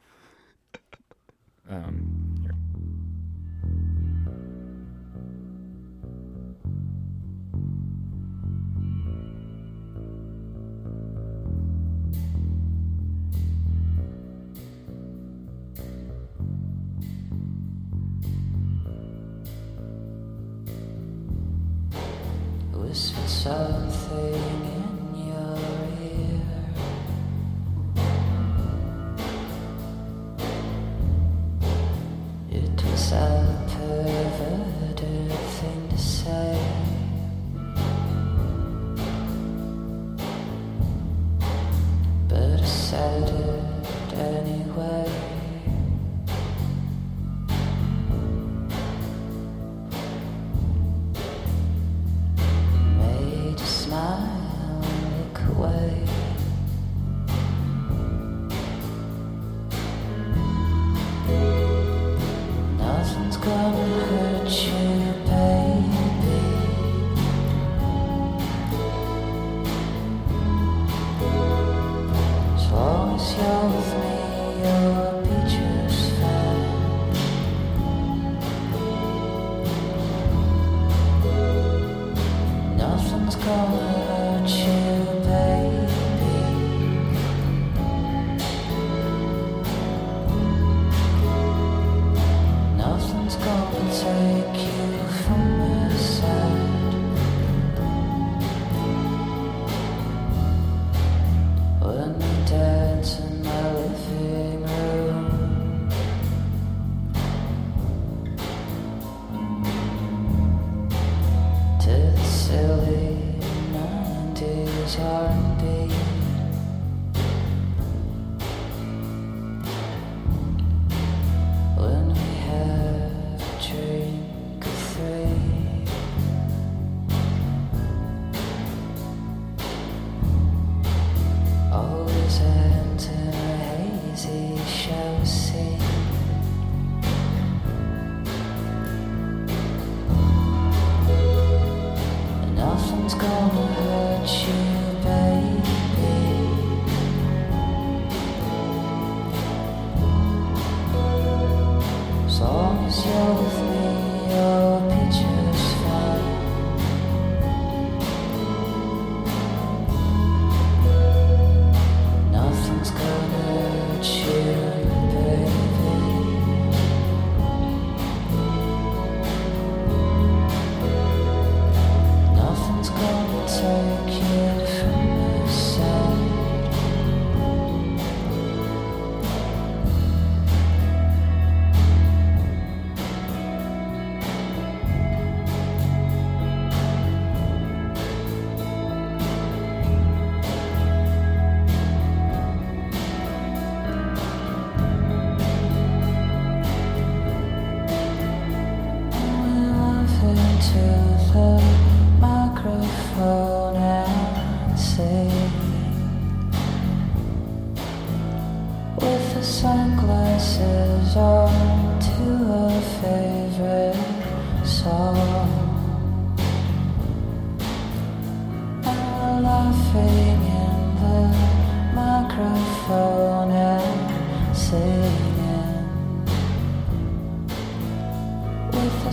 [SPEAKER 2] Here.
[SPEAKER 10] Whispered something in your ear. It was a perverted thing to say, but I said it anyway. Made you smile and look away. Nothing's gonna hurt you, baby. As long as you're with me, you'll be just fine. Nothing's gonna hurt you, baby. Nothing's gonna take you from my side. When we dance in my living room, to the silly 90s R&B. When we have a drink of three, always ends in a hazy shower scene. And nothing's gonna hurt you, baby. As long as you're with me, you'll be just fine.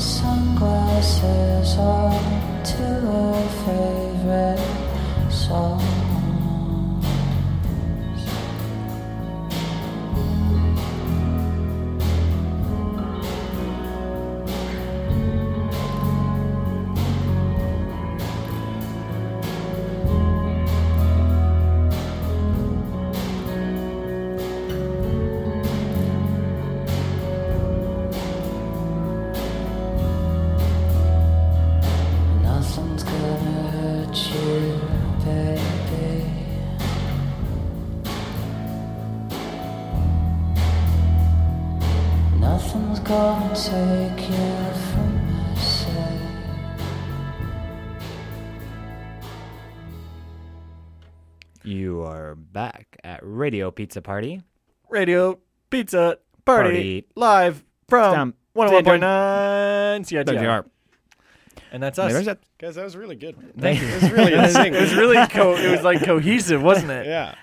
[SPEAKER 10] sunglasses on to her favorite songs. Nothing's gonna hurt you, baby. Nothing's gonna take you from my side.
[SPEAKER 2] You are back at Radio Pizza Party.
[SPEAKER 3] Radio Pizza Party, live from 101.9 CITR. And that's us.
[SPEAKER 4] Guys, that was really good.
[SPEAKER 2] Thank you.
[SPEAKER 4] It was really in sync.
[SPEAKER 3] It was really it was like cohesive, wasn't it?
[SPEAKER 4] Yeah.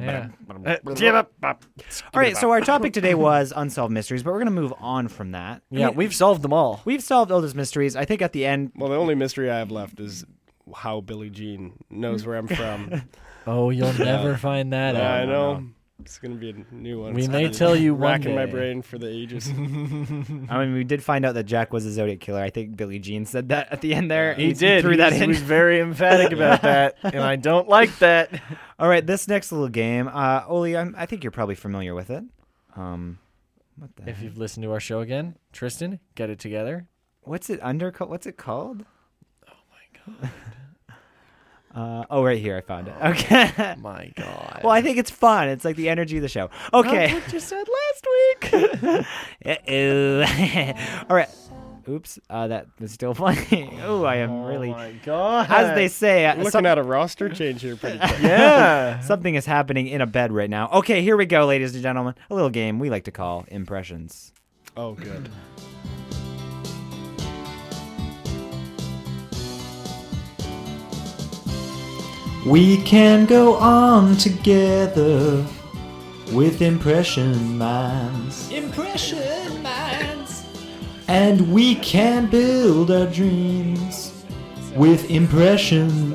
[SPEAKER 2] All right, so our topic today was unsolved mysteries, but we're going to move on from that.
[SPEAKER 3] Yeah, we've solved them all.
[SPEAKER 2] We've solved all those mysteries. I think at the end,
[SPEAKER 4] Well, the only mystery I have left is how Billie Jean knows where I'm from.
[SPEAKER 3] Oh, you'll never find that out.
[SPEAKER 4] I know. It's going to be a new one.
[SPEAKER 3] We
[SPEAKER 4] It's
[SPEAKER 3] may
[SPEAKER 4] been
[SPEAKER 3] tell you one
[SPEAKER 4] racking my
[SPEAKER 3] day.
[SPEAKER 4] brain for the ages.
[SPEAKER 2] I mean, we did find out that Jack was a Zodiac killer. I think Billie Jean said that at the end there.
[SPEAKER 3] He did.
[SPEAKER 2] Threw that in.
[SPEAKER 3] He was very emphatic about that, and I don't like that.
[SPEAKER 2] All right, this next little game, Oli, I think you're probably familiar with it. What the?
[SPEAKER 3] If you've listened to our show again, Tristan, get it together.
[SPEAKER 2] What's it called?
[SPEAKER 3] Oh my god.
[SPEAKER 2] Right here, I found it. Okay.
[SPEAKER 3] My god.
[SPEAKER 2] Well, I think it's fun. It's like the energy of the show. Okay.
[SPEAKER 3] That's what you said last week.
[SPEAKER 2] Uh-oh. All right. Oops. That was still funny. Oh, I am really.
[SPEAKER 3] Oh my god.
[SPEAKER 2] As they say,
[SPEAKER 4] Looking at a roster change here pretty quick.
[SPEAKER 3] Yeah.
[SPEAKER 2] something is happening in a bed right now. Okay, here we go, ladies and gentlemen. A little game we like to call Impressions.
[SPEAKER 4] Oh, good.
[SPEAKER 2] We can go on together with Impression Minds.
[SPEAKER 1] Impression minds.
[SPEAKER 2] And we can build our dreams with Impression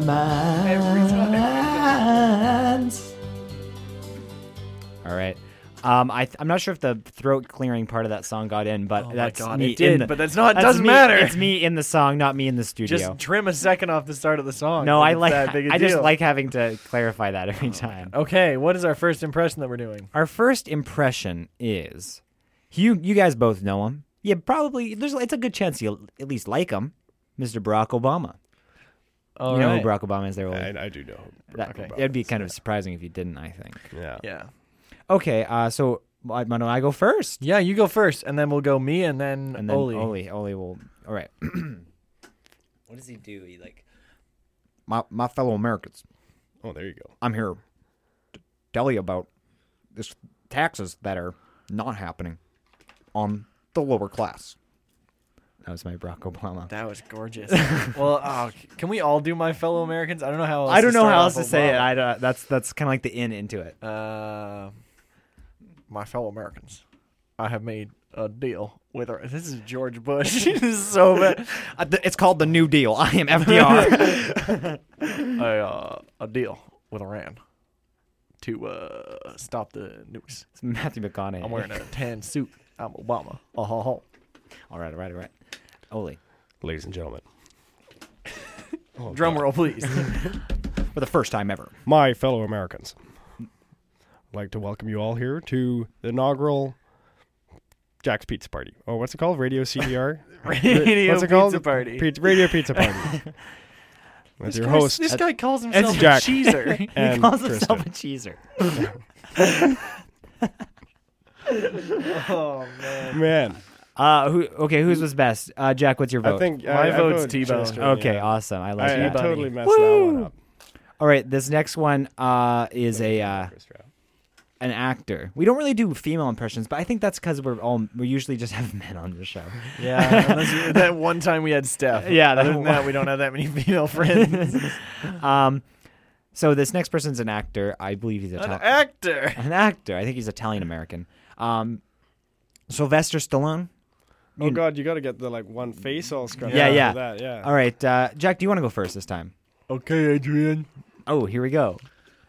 [SPEAKER 2] Minds. All right. I'm not sure if the throat clearing part of that song got in, but
[SPEAKER 3] Oh my
[SPEAKER 2] that's
[SPEAKER 3] God,
[SPEAKER 2] me
[SPEAKER 3] it did,
[SPEAKER 2] in the,
[SPEAKER 3] but that's not.
[SPEAKER 2] that's
[SPEAKER 3] Doesn't
[SPEAKER 2] me-
[SPEAKER 3] matter.
[SPEAKER 2] It's me in the song, not me in the studio.
[SPEAKER 3] Just trim a second off the start of the song.
[SPEAKER 2] no,
[SPEAKER 3] Like
[SPEAKER 2] I
[SPEAKER 3] it's
[SPEAKER 2] like.
[SPEAKER 3] that big a
[SPEAKER 2] I just
[SPEAKER 3] deal.
[SPEAKER 2] like having to clarify that every time.
[SPEAKER 3] Okay, what is our first impression that we're doing?
[SPEAKER 2] Our first impression is you guys both know him. Yeah, probably. It's a good chance you'll at least like him, Mr. Barack Obama.
[SPEAKER 3] All
[SPEAKER 2] you know
[SPEAKER 3] right.
[SPEAKER 2] who Barack Obama is there? Oli?
[SPEAKER 4] I do know.
[SPEAKER 2] Okay. It'd be kind of surprising if you didn't, I think.
[SPEAKER 4] Yeah.
[SPEAKER 3] Yeah.
[SPEAKER 2] Okay, so why don't I go first?
[SPEAKER 3] Yeah, you go first, and then we'll go me, and then Oli.
[SPEAKER 2] Oli will. All right. What does he do? He my fellow Americans.
[SPEAKER 4] Oh, there you go.
[SPEAKER 2] I'm here to tell you about this taxes that are not happening on the lower class. That was my Barack Obama.
[SPEAKER 3] That was gorgeous. Well, can we all do my fellow Americans? I don't know how else
[SPEAKER 2] I don't
[SPEAKER 3] to
[SPEAKER 2] know
[SPEAKER 3] start
[SPEAKER 2] how
[SPEAKER 3] off
[SPEAKER 2] else to say it.
[SPEAKER 3] Obama.
[SPEAKER 2] That's kind of like the in into it.
[SPEAKER 3] My fellow Americans, I have made a deal with her. This is George Bush. This is so bad.
[SPEAKER 2] It's called the New Deal. I am FDR.
[SPEAKER 3] A deal with Iran to stop the nukes.
[SPEAKER 2] It's Matthew McConaughey.
[SPEAKER 3] I'm wearing a tan suit. I'm Obama.
[SPEAKER 2] All right. Oli.
[SPEAKER 4] Ladies and gentlemen. Oh,
[SPEAKER 3] Drum
[SPEAKER 4] God.
[SPEAKER 3] roll, please.
[SPEAKER 2] For the first time ever.
[SPEAKER 4] My fellow Americans. I'd like to welcome you all here to the inaugural Jack's Pizza Party. Oh, what's it called? Radio CDR?
[SPEAKER 3] Radio
[SPEAKER 4] What's it called?
[SPEAKER 3] Pizza Party.
[SPEAKER 4] Radio Pizza Party. With your host.
[SPEAKER 3] This guy calls himself a
[SPEAKER 4] Jack.
[SPEAKER 3] cheeser.
[SPEAKER 2] He
[SPEAKER 4] And
[SPEAKER 2] calls
[SPEAKER 4] Tristan.
[SPEAKER 2] himself a cheeser.
[SPEAKER 3] Oh, man.
[SPEAKER 4] Man,
[SPEAKER 2] Whose was best? Jack, what's your vote?
[SPEAKER 4] I think
[SPEAKER 3] My
[SPEAKER 4] I
[SPEAKER 3] vote's
[SPEAKER 4] vote
[SPEAKER 3] T-Bone.
[SPEAKER 4] Tristan,
[SPEAKER 2] Okay,
[SPEAKER 4] yeah.
[SPEAKER 2] awesome. I like
[SPEAKER 4] I
[SPEAKER 2] that.
[SPEAKER 4] totally messed that one up.
[SPEAKER 2] All right, this next one is an actor. We don't really do female impressions, but I think that's because we usually just have men on the show.
[SPEAKER 3] Yeah, unless that one time we had Steph.
[SPEAKER 2] Yeah,
[SPEAKER 3] Other than that, we don't have that many female friends.
[SPEAKER 2] So this next person's an actor. I believe he's
[SPEAKER 3] An actor.
[SPEAKER 2] An actor. I think he's Italian American. Sylvester Stallone.
[SPEAKER 4] Oh God, you got to get the one face all scrunched.
[SPEAKER 2] Yeah,
[SPEAKER 4] up
[SPEAKER 2] yeah.
[SPEAKER 4] for That, yeah.
[SPEAKER 2] All right, Jack, do you want to go first this time?
[SPEAKER 3] Okay, Adrian.
[SPEAKER 2] Oh, here we go.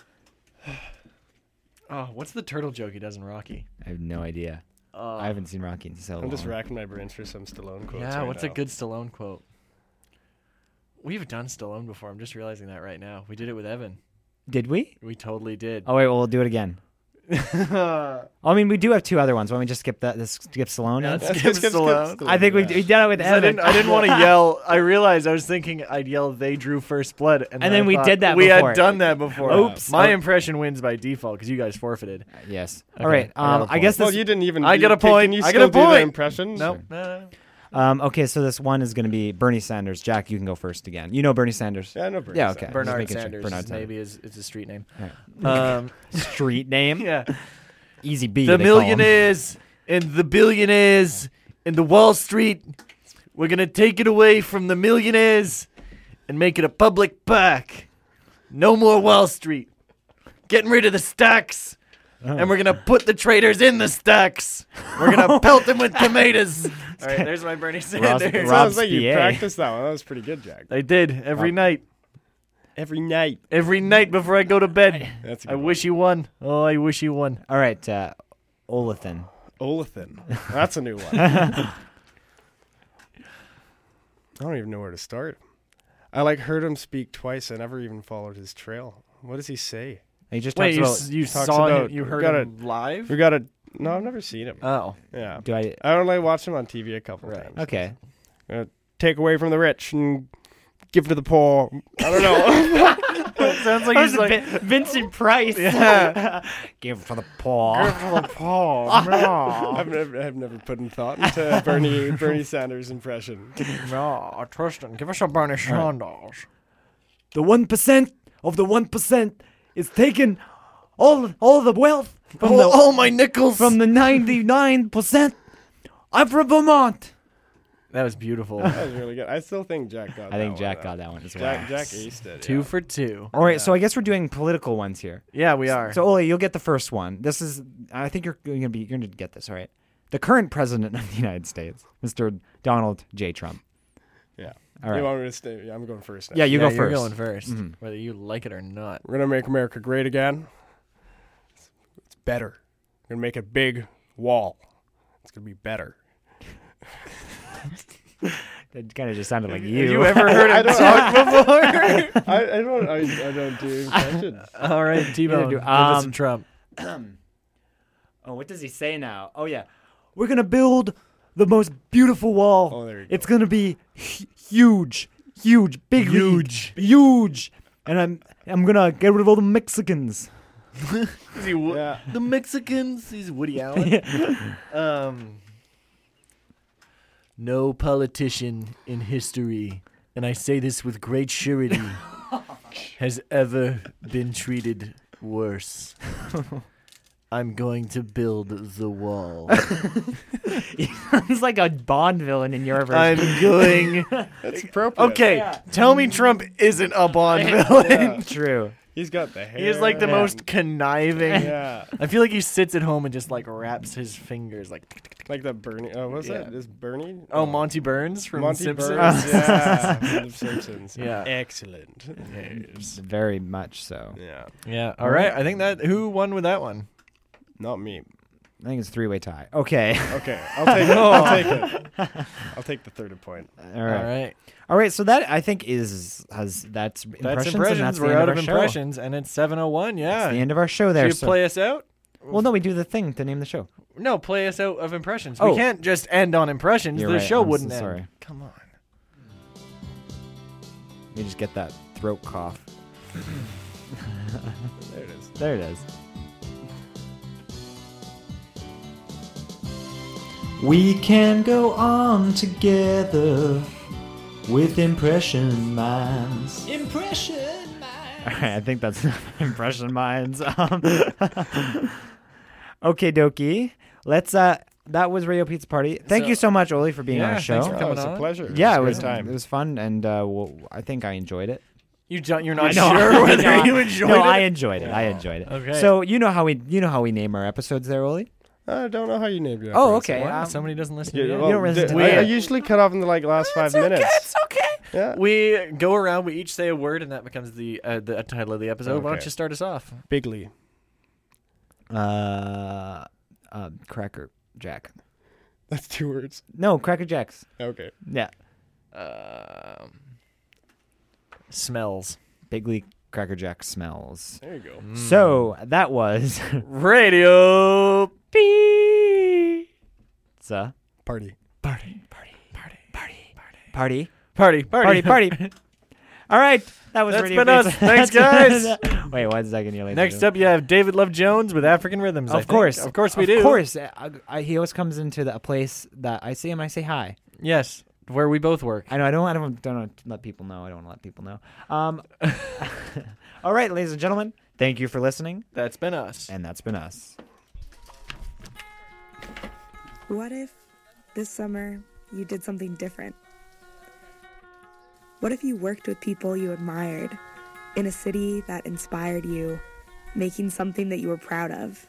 [SPEAKER 3] Oh, what's the turtle joke he does in Rocky?
[SPEAKER 2] I have no idea. I haven't seen Rocky in so long.
[SPEAKER 4] I'm just racking my brains for some Stallone quotes.
[SPEAKER 3] Yeah,
[SPEAKER 4] right
[SPEAKER 3] what's
[SPEAKER 4] now.
[SPEAKER 3] a good Stallone quote? We've done Stallone before. I'm just realizing that right now. We did it with Evan.
[SPEAKER 2] Did we?
[SPEAKER 3] We totally did.
[SPEAKER 2] Oh wait, well, we'll do it again. I mean, we do have two other ones. Why don't we just skip that? Skip Stallone.
[SPEAKER 3] Yeah,
[SPEAKER 2] now?
[SPEAKER 3] let's skip Stallone.
[SPEAKER 2] I think we did it with Evan.
[SPEAKER 3] I didn't want to yell. I realized I was thinking I'd yell "They drew first blood," and
[SPEAKER 2] then
[SPEAKER 3] I
[SPEAKER 2] we
[SPEAKER 3] thought
[SPEAKER 2] did that
[SPEAKER 3] We
[SPEAKER 2] before.
[SPEAKER 3] had done that before.
[SPEAKER 2] Oops.
[SPEAKER 3] My impression wins by default because you guys forfeited.
[SPEAKER 2] Yes.
[SPEAKER 3] Okay,
[SPEAKER 2] All right.
[SPEAKER 3] I got a
[SPEAKER 2] I guess
[SPEAKER 4] Well,
[SPEAKER 2] this.
[SPEAKER 4] you didn't even.
[SPEAKER 3] I get a point.
[SPEAKER 4] Can you
[SPEAKER 3] I
[SPEAKER 4] still
[SPEAKER 3] get a
[SPEAKER 4] do the
[SPEAKER 3] point.
[SPEAKER 4] impressions?
[SPEAKER 3] Nope.
[SPEAKER 2] Okay, so this one is going to be Bernie Sanders. Jack, you can go first again. You know Bernie Sanders.
[SPEAKER 4] Yeah, I know Bernie
[SPEAKER 2] Yeah.
[SPEAKER 4] Sanders.
[SPEAKER 2] Okay.
[SPEAKER 3] Bernard
[SPEAKER 2] Just making sure.
[SPEAKER 3] Sanders.
[SPEAKER 2] Bernard
[SPEAKER 3] Maybe it's a street name.
[SPEAKER 2] Sanders. Street name.
[SPEAKER 3] Yeah.
[SPEAKER 2] Easy B.
[SPEAKER 3] The
[SPEAKER 2] they call 'em.
[SPEAKER 3] millionaires and the billionaires and the Wall Street. We're gonna take it away from the millionaires and make it a public park. No more Wall Street. Getting rid of the stocks. And we're gonna put the traders in the stocks. We're gonna pelt them with tomatoes. All right, there's my Bernie Sanders.
[SPEAKER 4] It
[SPEAKER 2] Rob
[SPEAKER 4] sounds like you
[SPEAKER 2] Spier.
[SPEAKER 4] practiced that one. That was pretty good, Jack.
[SPEAKER 3] I did every night.
[SPEAKER 4] Every night.
[SPEAKER 3] Every night before I go to bed.
[SPEAKER 4] That's a
[SPEAKER 3] I
[SPEAKER 4] good
[SPEAKER 3] wish you won. Oh, I wish you won.
[SPEAKER 2] All right, Olathan.
[SPEAKER 4] Olathan. That's a new one. I don't even know where to start. I heard him speak twice. I never even followed his trail. What does he say?
[SPEAKER 2] He just
[SPEAKER 3] Wait,
[SPEAKER 2] talks about.
[SPEAKER 3] you
[SPEAKER 4] talks
[SPEAKER 3] saw him?
[SPEAKER 4] about-
[SPEAKER 3] You
[SPEAKER 4] we
[SPEAKER 3] heard
[SPEAKER 4] gotta-
[SPEAKER 3] him live?
[SPEAKER 4] We got to. No, I've never seen him.
[SPEAKER 3] Oh.
[SPEAKER 4] Yeah.
[SPEAKER 2] Do I?
[SPEAKER 4] I only watched him on TV a couple
[SPEAKER 3] Right.
[SPEAKER 4] times.
[SPEAKER 2] Okay.
[SPEAKER 4] Take away from the rich and give to the poor. I don't know.
[SPEAKER 3] It sounds like he's like
[SPEAKER 2] Vincent Price.
[SPEAKER 3] Yeah.
[SPEAKER 2] Give for the poor.
[SPEAKER 4] I've never put in thought into Bernie Sanders impression.
[SPEAKER 3] No, Tristan, give us a Bernie Sanders.
[SPEAKER 2] The 1% of the 1% is taking all the wealth from
[SPEAKER 3] all my nickels
[SPEAKER 2] from the 99%. I'm from Vermont.
[SPEAKER 3] That was beautiful.
[SPEAKER 4] That was really good. I still think Jack got that
[SPEAKER 2] I think
[SPEAKER 4] one,
[SPEAKER 2] Jack
[SPEAKER 4] though.
[SPEAKER 2] got that one as well.
[SPEAKER 4] Jack aced it.
[SPEAKER 3] 2
[SPEAKER 4] yeah.
[SPEAKER 3] for 2.
[SPEAKER 2] All right, so I guess we're doing political ones here.
[SPEAKER 3] Yeah, we are.
[SPEAKER 2] So Ole, you'll get the first one. This is, I think you're gonna get this. All right, the current president of the United States, Mr. Donald J. Trump.
[SPEAKER 4] Yeah.
[SPEAKER 2] All right.
[SPEAKER 4] You want me to stay? Yeah, I'm going first now.
[SPEAKER 2] Yeah, you go
[SPEAKER 3] You're
[SPEAKER 2] first.
[SPEAKER 3] going first, whether you like it or not.
[SPEAKER 4] We're going to make America great again. It's better. We're going to make a big wall. It's going to be better.
[SPEAKER 2] That kind of just sounded like
[SPEAKER 3] Have
[SPEAKER 2] you.
[SPEAKER 3] you ever heard him talk before?
[SPEAKER 4] I don't do impressions.
[SPEAKER 3] All right, T-Bone,
[SPEAKER 2] do-
[SPEAKER 3] give us some
[SPEAKER 2] um,
[SPEAKER 3] Trump.
[SPEAKER 2] Oh, what does he say now? Oh yeah, we're gonna build the most beautiful wall.
[SPEAKER 4] Oh, there you
[SPEAKER 2] It's
[SPEAKER 4] go.
[SPEAKER 2] gonna be huge, big, huge, and I'm gonna get rid of all the Mexicans.
[SPEAKER 3] Is he
[SPEAKER 4] Yeah.
[SPEAKER 3] the Mexicans? He's Woody Allen. No politician in history, and I say this with great surety, has ever been treated worse. I'm going to build the wall.
[SPEAKER 2] He's like a Bond villain in your version.
[SPEAKER 3] I'm going.
[SPEAKER 4] That's appropriate.
[SPEAKER 3] Okay, tell me Trump isn't a Bond villain.
[SPEAKER 2] True.
[SPEAKER 4] He's got the hair.
[SPEAKER 3] He is like the most conniving.
[SPEAKER 4] Yeah.
[SPEAKER 3] I feel like he sits at home and just like wraps his fingers like.
[SPEAKER 4] Like the Bernie. Oh, what's
[SPEAKER 3] Yeah.
[SPEAKER 4] that? Is Bernie?
[SPEAKER 3] Oh, Monty Burns from
[SPEAKER 4] Monty
[SPEAKER 3] Simpsons.
[SPEAKER 4] Burns. Yeah. From The Simpsons.
[SPEAKER 3] Yeah.
[SPEAKER 4] Excellent.
[SPEAKER 2] Very much so.
[SPEAKER 4] Yeah.
[SPEAKER 3] Yeah. All right. I think that who won with that one?
[SPEAKER 4] Not me.
[SPEAKER 2] I think it's a 3-way tie. Okay.
[SPEAKER 4] Okay. I'll take it. I'll take it. I'll take the third point.
[SPEAKER 2] All right.
[SPEAKER 3] All right.
[SPEAKER 2] All right. So that I think that's
[SPEAKER 3] That's
[SPEAKER 2] impressions.
[SPEAKER 3] impressions.
[SPEAKER 2] And that's the
[SPEAKER 3] We're
[SPEAKER 2] end
[SPEAKER 3] out
[SPEAKER 2] of
[SPEAKER 3] of
[SPEAKER 2] our show.
[SPEAKER 3] impressions, and it's 7:01. Yeah.
[SPEAKER 2] That's the end of our show there.
[SPEAKER 3] Do you
[SPEAKER 2] so-
[SPEAKER 3] play us out?
[SPEAKER 2] Well, no, we do the thing to name the show.
[SPEAKER 3] No, play us out of impressions.
[SPEAKER 2] Oh.
[SPEAKER 3] We can't just end on impressions.
[SPEAKER 2] You're
[SPEAKER 3] The
[SPEAKER 2] right.
[SPEAKER 3] show
[SPEAKER 2] I'm
[SPEAKER 3] wouldn't
[SPEAKER 2] so
[SPEAKER 3] end.
[SPEAKER 2] sorry.
[SPEAKER 3] Come on.
[SPEAKER 2] You just get that throat cough.
[SPEAKER 4] There it is.
[SPEAKER 2] There it is. We can go on together with Impression Minds. Impression Minds. All right, I think that's Impression Minds. Okay, dokie. Let's. That was Radio Pizza Party. Thank you so much, Oli, for being on
[SPEAKER 3] Yeah,
[SPEAKER 2] our show.
[SPEAKER 3] thanks for
[SPEAKER 4] Oh,
[SPEAKER 3] coming
[SPEAKER 4] it's a
[SPEAKER 3] on.
[SPEAKER 4] pleasure.
[SPEAKER 2] Yeah,
[SPEAKER 4] it
[SPEAKER 2] it
[SPEAKER 4] was
[SPEAKER 2] was
[SPEAKER 4] a great time.
[SPEAKER 2] It was fun, and I think I enjoyed it.
[SPEAKER 3] You're not
[SPEAKER 2] I know,
[SPEAKER 3] sure whether
[SPEAKER 2] no,
[SPEAKER 3] you enjoyed
[SPEAKER 2] no,
[SPEAKER 3] it?
[SPEAKER 2] I enjoyed it. I enjoyed it.
[SPEAKER 3] Okay.
[SPEAKER 2] So you know how we name our episodes there, Oli?
[SPEAKER 4] I don't know how you named it.
[SPEAKER 2] Oh, okay.
[SPEAKER 3] Somebody doesn't listen
[SPEAKER 4] Yeah,
[SPEAKER 3] to you.
[SPEAKER 4] well,
[SPEAKER 2] don't listen to
[SPEAKER 4] I
[SPEAKER 2] me.
[SPEAKER 4] usually cut off in the last 5 minutes.
[SPEAKER 2] It's okay.
[SPEAKER 4] Yeah.
[SPEAKER 3] We go around. We each say a word, and that becomes the title of the episode. Why don't
[SPEAKER 4] Okay.
[SPEAKER 3] you start us off?
[SPEAKER 4] Bigly.
[SPEAKER 2] Cracker Jack.
[SPEAKER 4] That's 2 words.
[SPEAKER 2] No, Cracker Jacks.
[SPEAKER 4] Okay.
[SPEAKER 2] Yeah.
[SPEAKER 3] Smells.
[SPEAKER 2] Bigly Cracker Jack smells.
[SPEAKER 4] There you go.
[SPEAKER 2] So that was
[SPEAKER 3] Radio
[SPEAKER 2] Pizza
[SPEAKER 4] Party.
[SPEAKER 2] Party.
[SPEAKER 3] Party.
[SPEAKER 2] All right, that was
[SPEAKER 3] That's
[SPEAKER 2] Radio
[SPEAKER 3] been us.
[SPEAKER 2] Pizza.
[SPEAKER 3] Thanks, guys.
[SPEAKER 2] Wait, 1 second. You
[SPEAKER 3] Next up, you have David Love Jones with African Rhythms. I
[SPEAKER 2] Of
[SPEAKER 3] think.
[SPEAKER 2] course,
[SPEAKER 3] Of course we do.
[SPEAKER 2] Of course, he always comes into a place that I see him. I say hi.
[SPEAKER 3] Yes, where we both work.
[SPEAKER 2] I know. I don't let people know. I don't want to let people know. All right, ladies and gentlemen, thank you for listening,
[SPEAKER 3] That's been us.
[SPEAKER 2] and that's been us.
[SPEAKER 11] What if this summer you did something different? What if you worked with people you admired in a city that inspired you, making something that you were proud of?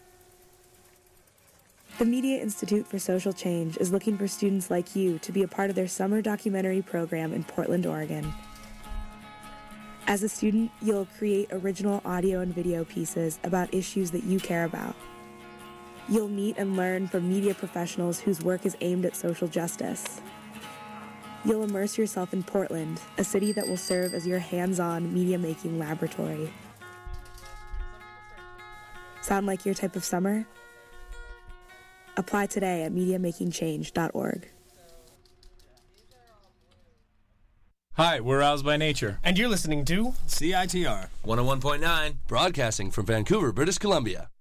[SPEAKER 11] The Media Institute for Social Change is looking for students like you to be a part of their summer documentary program in Portland, Oregon. As a student, you'll create original audio and video pieces about issues that you care about. You'll meet and learn from media professionals whose work is aimed at social justice. You'll immerse yourself in Portland, a city that will serve as your hands-on media-making laboratory. Sound like your type of summer? Apply today at MediaMakingChange.org.
[SPEAKER 12] Hi, we're Roused by Nature.
[SPEAKER 13] And you're listening to
[SPEAKER 12] CITR
[SPEAKER 14] 101.9, broadcasting from Vancouver, British Columbia.